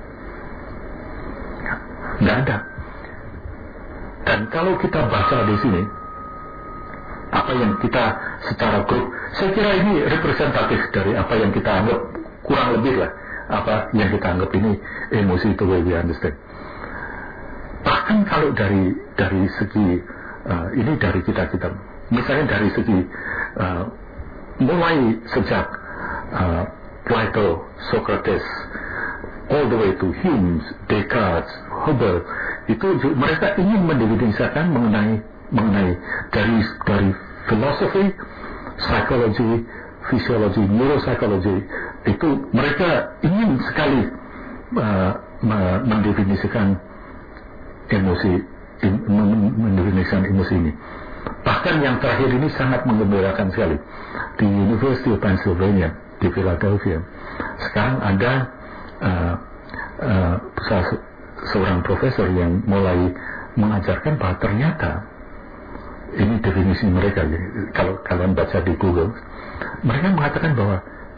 S1: Nggak ada. Dan kalau kita baca di sini, apa yang kita secara grup, saya kira ini representatif dari apa yang kita anggap kurang lebih lah, apa yang kita anggap ini emosi the way we understand. Bahkan kalau dari dari segi uh, ini dari kita kita, misalnya dari segi uh, mulai sejak uh, Plato, Socrates, all the way to Hume, Descartes, Hubble, itu mereka ingin mendefinisikan mengenai mengenai dari dari filosofi, psikologi, fisiologi, neuropsikologi, itu mereka ingin sekali uh, mendefinisikan emosi, in, mendefinisikan emosi ini. Bahkan yang terakhir ini sangat menggembirakan sekali. Di University of Pennsylvania di Philadelphia sekarang ada uh, uh, seorang profesor yang mulai mengajarkan bahwa ternyata ini definisi mereka, kalau kalian baca di Google, mereka mengatakan bahwa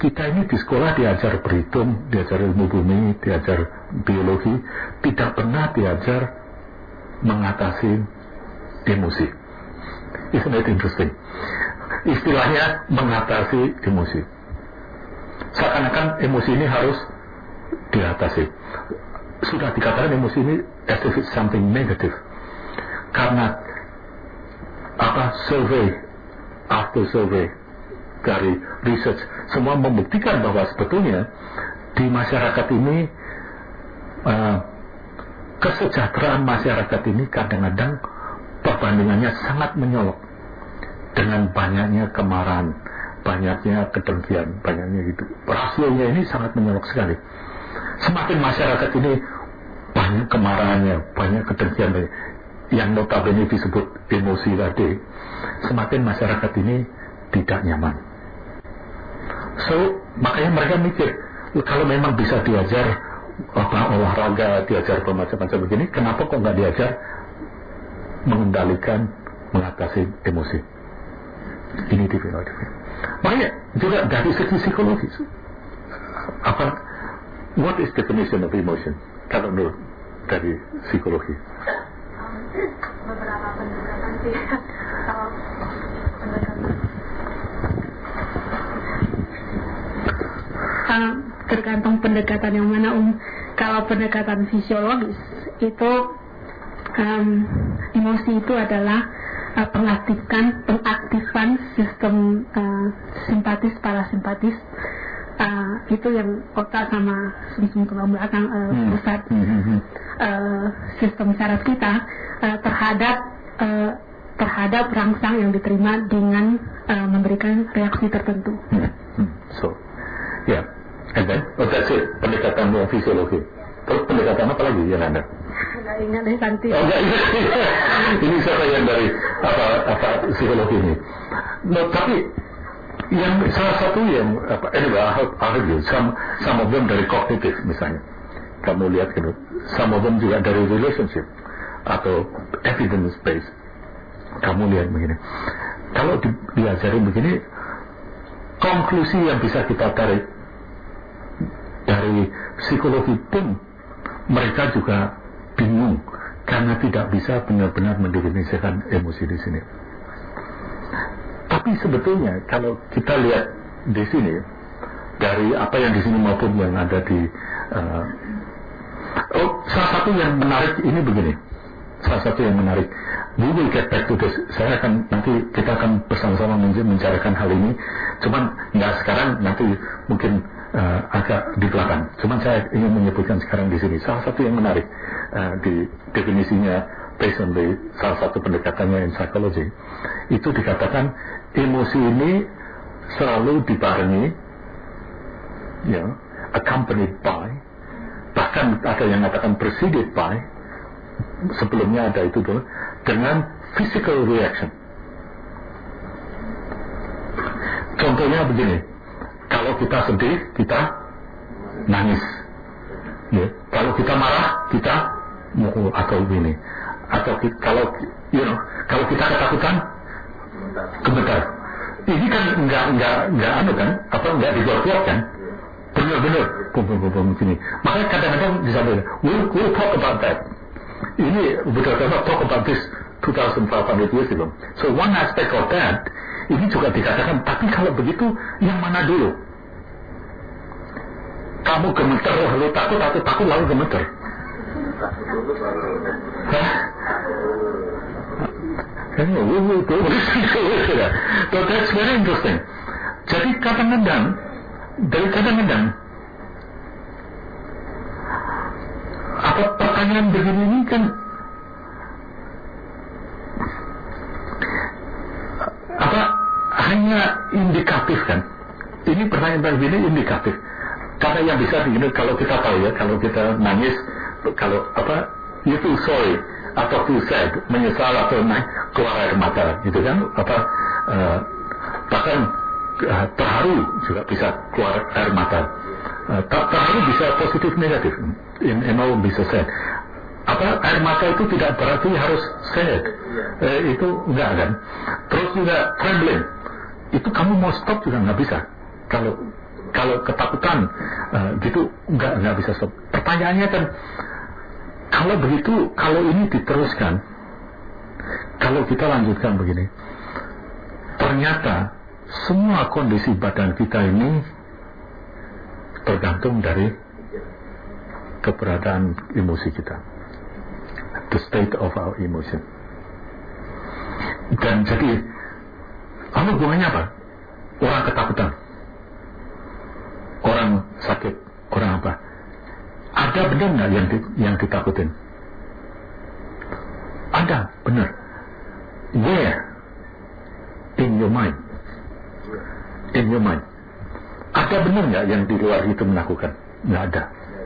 S1: kita ini di sekolah diajar berhitung, diajar ilmu bumi, diajar biologi, tidak pernah diajar mengatasi emosi. Isn't it interesting? Istilahnya mengatasi emosi. Seakan-akan emosi ini harus diatasi. Sudah dikatakan emosi ini as if it's something negative. Karena apa survei after survei dari research semua membuktikan bahwa sebetulnya di masyarakat ini uh, kesejahteraan masyarakat ini kadang-kadang perbandingannya sangat menyolok dengan banyaknya kemarahan, banyaknya kedengkian, banyaknya gitu. Rasionya ini sangat menyolok sekali. Semakin masyarakat ini banyak kemarahannya, banyak kedengkian yang notabene disebut emosi tadi, semakin masyarakat ini tidak nyaman. So, makanya mereka mikir, kalau memang bisa diajar apa, olahraga, diajar macam-macam begini, kenapa kok nggak diajar mengendalikan, mengatasi emosi? Ini definisi. Makanya juga dari segi psikologis, apa, what is definition of emotion? Kalau menurut dari psikologi?
S6: Beberapa pendekatan sih, kalau pendekatan uh, tergantung pendekatan yang mana um. Kalau pendekatan fisiologis itu um, emosi itu adalah uh, pengaktifkan pengaktifan sistem uh, simpatis parasimpatis. Uh, itu yang otak sama sumsum tulang belakang uh,
S1: hmm.
S6: pusat
S1: hmm.
S6: uh, sistem saraf kita uh, terhadap uh, terhadap rangsang yang diterima dengan uh, memberikan reaksi tertentu.
S1: Hmm. Hmm. So, ya, yeah. And then, oh that's it, pendekatan fisiologi. Terus pendekatan apa lagi yang ada?
S6: Nggak ingat deh nanti.
S1: Oh, nggak ingat. Ini siapa yang dari apa apa psikologi ini? No, tapi yang salah satu yang apa, anyway, I argue some some of them dari kognitif misalnya. Kamu lihat gitu, some of them juga dari relationship atau evidence based. Kamu lihat begini. Kalau di, diajarin begini, konklusi yang bisa kita tarik dari psikologi pun mereka juga bingung karena tidak bisa benar-benar mendefinisikan emosi di sini. Tapi sebetulnya kalau kita lihat di sini dari apa yang di sini maupun yang ada di uh, oh, salah satu yang menarik ini begini, salah satu yang menarik, we will get back to this. Saya akan nanti kita akan bersama-sama membicarakan hal ini, cuman nggak sekarang, nanti mungkin uh, agak di belakang. Cuman saya ingin menyebutkan sekarang di sini salah satu yang menarik uh, di definisinya based on the salah satu pendekatannya in psychology, itu dikatakan emosi ini selalu dibarengi, ya, accompanied by, bahkan ada yang mengatakan preceded by, sebelumnya ada itu dulu, dengan physical reaction. Contohnya begini, kalau kita sedih, kita nangis, ya. Kalau kita marah, kita mukul atau begini, atau kita, kalau you know, kalau kita ketakutan, gemetar. Ini kan nggak nggak nggak anu kan, apa nggak dibuat-buat kan, benar-benar bum-bum-bum begini. Makanya kadang-kadang disampaikan, we'll, we'll talk about that. Ini betul-betul talk about this two thousand five hundred years ago. So one aspect of that, ini juga dikatakan, tapi kalau begitu, yang mana dulu? Kamu gemeter, lalu takut, atau takut lalu gemeter? Hah? So that's very interesting. Jadi kadang-kadang, dari kadang-kadang, apa pertanyaan begini ini kan apa hanya indikatif kan? Ini pertanyaan begini indikatif. Karena yang bisa begini, kalau kita tahu ya, kalau kita nangis, kalau apa, you feel sorry atau feel sad, menyesal atau naik keluar air mata, gitu kan? Apa uh, bahkan uh, terharu juga bisa keluar air mata. Uh, terharu bisa positif negatif, in, in all bisa sad. Apa air mata itu tidak berarti harus sad, uh, itu enggak kan? Terus juga trembling, itu kamu mau stop juga nggak bisa. Kalau Kalau ketakutan uh, gitu nggak nggak bisa stop. Pertanyaannya kan, kalau begitu, kalau ini diteruskan, kalau kita lanjutkan begini, ternyata semua kondisi badan kita ini tergantung dari keberadaan emosi kita, the state of our emotion. Dan jadi, apa hubungannya apa? Orang ketakutan, orang sakit, orang apa? Ada benar nggak yang di, yang ditakutin? Ada, benar. Where? In your mind. In your mind. Ada benar nggak yang di luar itu melakukan? Nggak ada.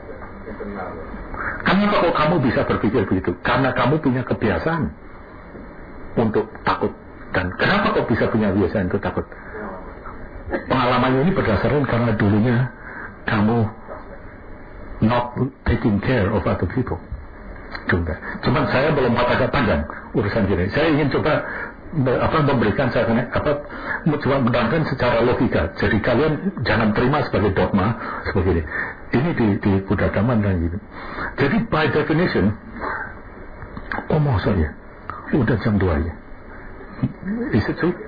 S1: Kenapa kok kamu bisa berpikir begitu? Karena kamu punya kebiasaan untuk takut. Dan kenapa kok bisa punya kebiasaan untuk takut? Pengalamannya ini berdasarkan karena dulunya kamu not taking care of other people. Cuma, cuman saya belum agak panjang urusan gini. Saya ingin coba apa memberikan saya apa coba menerangkan secara logika. Jadi kalian jangan terima sebagai dogma seperti ini. Ini di di Buddha Dhamma dan gitu. Jadi by definition, oh maksud ya, udah jam dua ya. Is it true?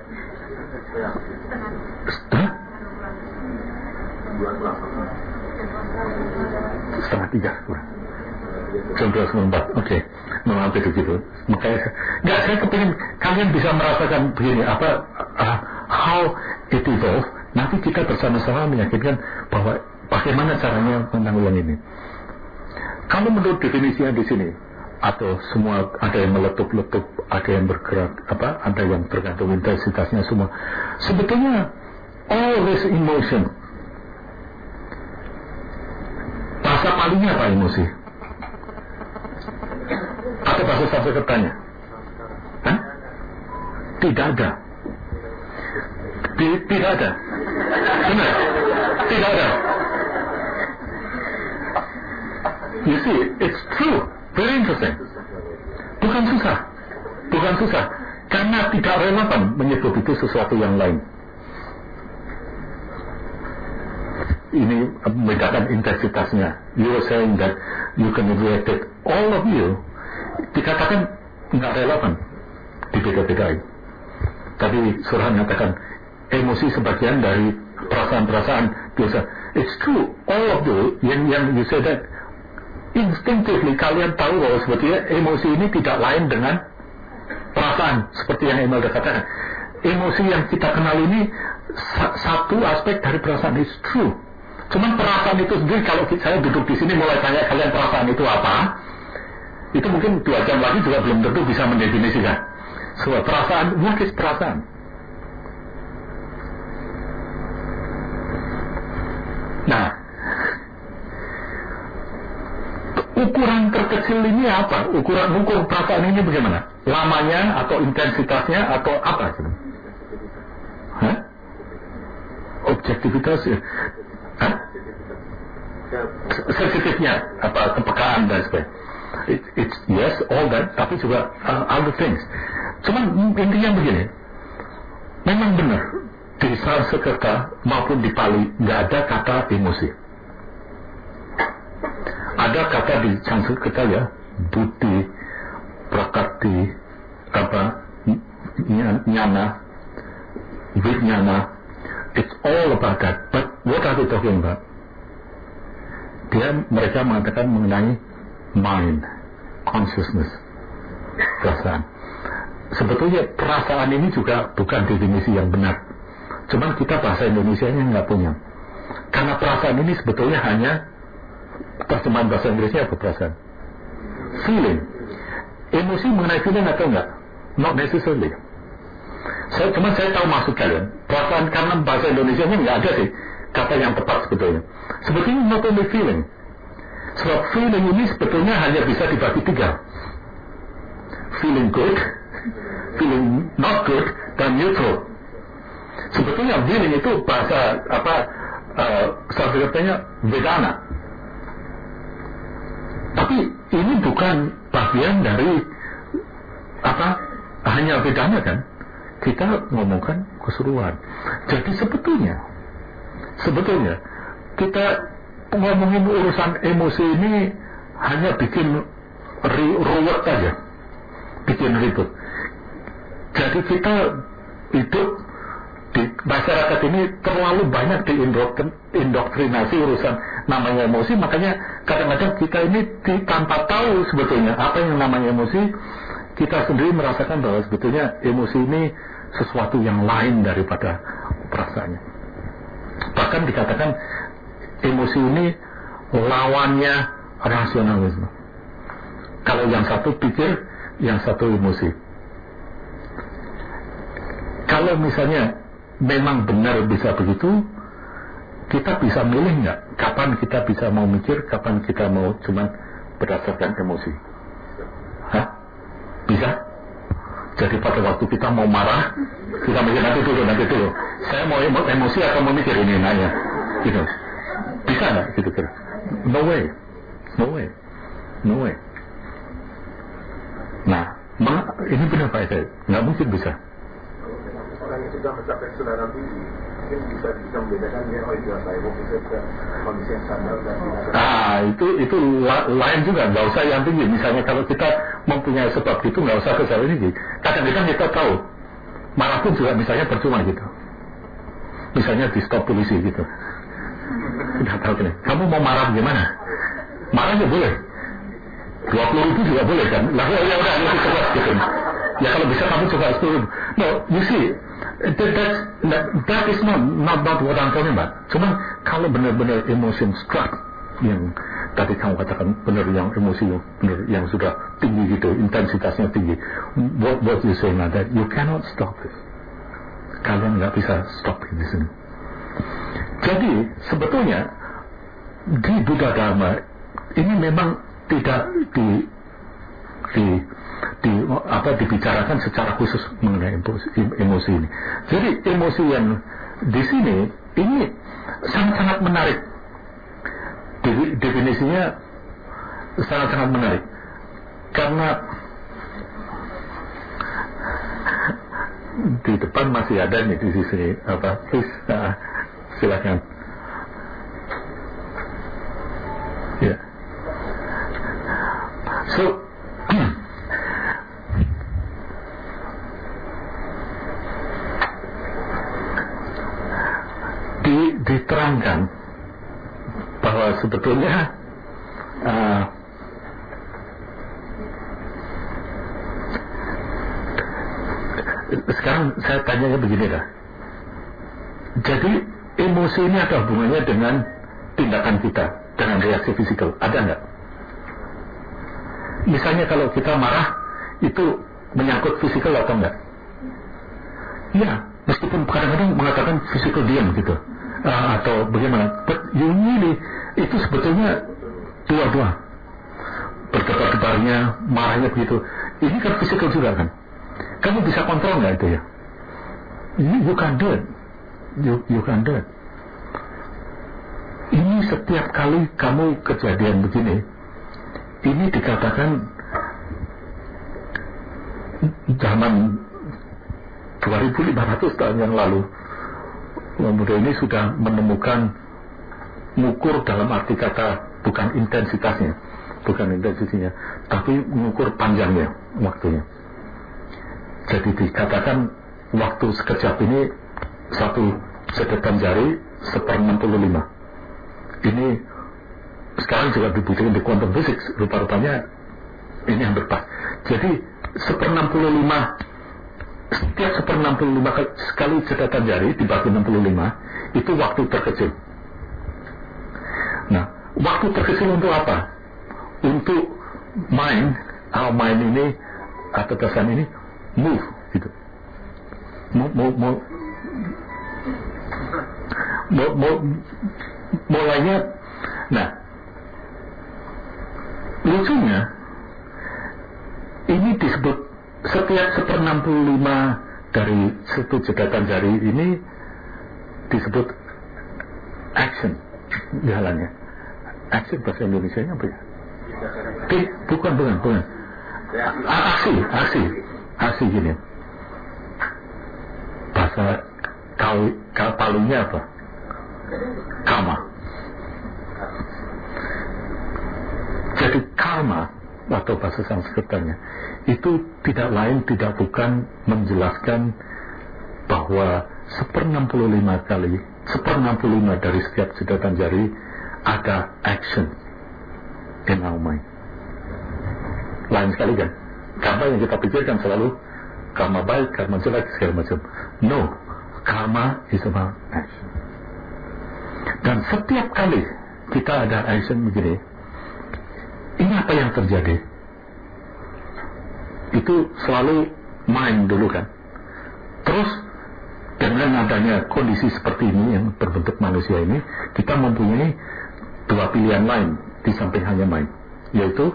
S1: Setengah? Setengah tiga. Jam dua sembilan empat. Oke, memang begitu. Makanya, nggak saya kepingin kalian bisa merasakan begini apa uh, how it evolve. Nanti kita bersama-sama meyakinkan bahwa bagaimana caranya menanggulangi ini. Kalau menurut definisinya di sini, atau semua ada yang meletup-letup, ada yang bergerak, apa, ada yang tergantung intensitasnya semua. Sebetulnya all this emotion, bahasa palingnya apa emosi? Atau bahasa Sanskertanya? Hah? Tidak ada. Di- tidak ada. Benar? Tidak ada. You see, it's true. Very interesting. Bukan susah. Bukan susah. Karena tidak relevan menyebut itu sesuatu yang lain. Ini membedakan intensitasnya. You were saying that you can react it. All of you dikatakan nggak relevan, dibeda-bedain. Tadi Surah mengatakan emosi sebagian dari perasaan-perasaan biasa. It's true, all of you yang yang you say that instinctively kalian tahu bahwa sebetulnya emosi ini tidak lain dengan perasaan, seperti yang Emil sudah katakan. Emosi yang kita kenal ini sa- satu aspek dari perasaan, is true. Cuman perasaan itu sendiri, kalau saya duduk di sini mulai tanya kalian perasaan itu apa, itu mungkin dua jam lagi juga belum tentu bisa mendefinisikan. Sebuah perasaan, what is perasaan? Nah, ukuran terkecil ini apa? Ukuran ukur perasaan ini bagaimana? Lamanya atau intensitasnya atau apa? Hah? Objektivitas ya? Hah? Sensitifnya, apa kepekaan dan sebagainya. It, it's yes, all that, tapi juga uh, other things. Cuman intinya begini, memang benar di Sanskerta maupun di Pali nggak ada kata emosi. Ada kata di Sanskerta ya, buddhi, prakrti, apa, nyana, vijnana. It's all about that. But what are they talking about? Dia mereka mengatakan mengenai mind, consciousness, perasaan. Sebetulnya perasaan ini juga bukan definisi yang benar. Cuman kita bahasa Indonesianya nggak punya. Karena perasaan ini sebetulnya hanya terjemahan bahasa Inggrisnya apa perasaan? Feeling. Emosi mengenai feeling atau enggak? Not necessarily. Saya, cuman saya tahu maksud kalian. Perasaan karena bahasa Indonesianya nggak ada sih kata yang tepat sebetulnya. Sebetulnya not only feeling. Sebab feeling ini sebetulnya hanya bisa dibagi tiga. Feeling good, feeling not good, dan neutral. Sebetulnya feeling itu bahasa apa? Uh, Sanskertanya Vedana. Tapi ini bukan bagian dari apa? Hanya Vedana kan? Kita ngomongkan keseluruhan. Jadi sebetulnya sebetulnya kita ngomongin urusan emosi ini hanya bikin ruwet aja, bikin ribut. Jadi kita hidup di masyarakat ini terlalu banyak diindoktrinasi urusan namanya emosi, makanya kadang-kadang kita ini tanpa tahu sebetulnya apa yang namanya emosi, kita sendiri merasakan bahwa sebetulnya emosi ini sesuatu yang lain daripada perasaannya. Bahkan dikatakan emosi ini lawannya rasionalisme. Kalau yang satu pikir, yang satu emosi. Kalau misalnya memang benar bisa begitu, kita bisa milih nggak kapan kita bisa mau mikir, kapan kita mau cuma berdasarkan emosi? Hah? Bisa? Jadi pada waktu kita mau marah, kita mikir nanti dulu, nanti dulu. Saya mau emosi atau mau mikir ini nanya, gitu. Bisa nggak? Gitu kira? No way, no way, no way. Nah, ini benar Pak Eka, nggak mungkin bisa.
S7: Orang yang sudah mencapai kesadaran tinggi mungkin bisa bisa membedakan ya, oh itu apa emosi itu kondisi yang sadar dan tidak.
S1: Ah itu itu la, lain juga, nggak usah yang tinggi. Misalnya kalau kita mempunyai sebab itu nggak usah kesadaran tinggi. Kadang-kadang kita tahu marah pun juga misalnya percuma gitu. Misalnya di stop polisi gitu. Udah tahu kan? Kamu mau marah gimana? Marah aja boleh. dua puluh ribu juga boleh kan? Lalu ya udah itu cepat gitu. Ya kalau bisa kamu coba sepuluh. No, you see, that, that, that is not, not, not what I'm talking about. Cuma kalau benar-benar emotion struck, yang tadi kamu katakan benar yang emosi benar yang sudah tinggi gitu, intensitasnya tinggi. What, what you say now that you cannot stop it. Kalian nggak bisa stop di sini. Jadi sebetulnya di Buddha Dharma ini memang tidak di di di apa dibicarakan secara khusus mengenai emosi, emosi ini. Jadi emosi yang di sini ini sangat-sangat menarik. Definisinya sangat-sangat menarik karena di depan masih ada nih di sini apa? Please uh, silakan. Ya. Yeah. So di, diterangkan bahwa sebetulnya uh, sekarang saya tanya begini dah. Jadi emosi ini ada hubungannya dengan tindakan kita, dengan reaksi fisikal, ada enggak? Misalnya kalau kita marah itu menyangkut fisikal atau enggak? Ya, meskipun kadang-kadang mengatakan physical diam gitu, uh, atau bagaimana. But you really, itu sebetulnya dua-dua. Berdebar-debarnya, marahnya begitu. Ini kan physical juga kan. Kamu bisa kontrol nggak itu ya? You, you can do it. You, you can do it. Ini setiap kali kamu kejadian begini, ini dikatakan zaman dua ribu lima ratus tahun yang lalu pemuda ini sudah menemukan mengukur dalam arti kata bukan intensitasnya bukan intensitasnya tapi mengukur panjangnya waktunya. Jadi dikatakan waktu sekejap ini satu sedetan jari seper enam puluh lima. Ini sekarang juga dibuktikan di quantum physics, rupa-rupanya ini hampir pas. Jadi seper enam puluh lima, setiap seper enam puluh lima sekali cedatan jari dibagi enam puluh lima itu waktu terkecil. Nah, waktu terkecil untuk apa? Untuk mind, our mind ini atau kesan ini move gitu. Mau mau mau mau, mau mulainya. Nah, lucunya ini disebut setiap seper enam puluh lima dari satu cedatan jari ini disebut action jalannya. Action bahasa Indonesia nya apa ya? Eh, bukan bukan bukan. Aksi aksi aksi gini. Bahasa kau palingnya apa? karma. Jadi karma atau bahasa Sanskertanya itu tidak lain tidak bukan menjelaskan bahwa seper enam puluh lima kali, seper enam puluh lima dari setiap jejatan jari ada action in our mind. Lain sekali kan, karma yang kita pikirkan selalu karma baik, karma jelek, segala macam. No, karma is about action. Dan setiap kali kita ada action begini, ini apa yang terjadi? Itu selalu mind dulu kan. Terus dengan adanya kondisi seperti ini yang berbentuk manusia ini, kita mempunyai dua pilihan lain di samping hanya mind, yaitu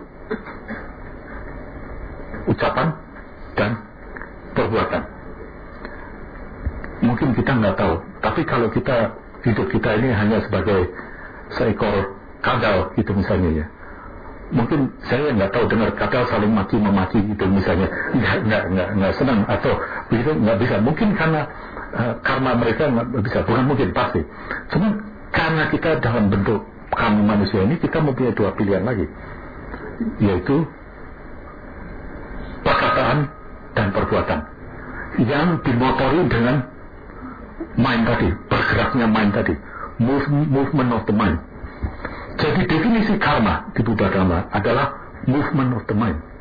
S1: ucapan dan perbuatan. Mungkin kita nggak tahu, tapi kalau kita hidup kita ini hanya sebagai seekor kadal gitu misalnya ya, mungkin saya nggak tahu dengar kadal saling maki memaki gitu misalnya, nggak nggak nggak nggak senang atau begitu, nggak bisa. Mungkin karena uh, karma mereka nggak bisa, bukan mungkin, pasti. Cuma karena kita dalam bentuk karma manusia ini, kita mempunyai dua pilihan lagi, yaitu perkataan dan perbuatan yang dimotori dengan mind tadi, bergeraknya mind tadi, move, movement of the mind. Jadi definisi karma di Buddha Dhamma adalah movement of the mind.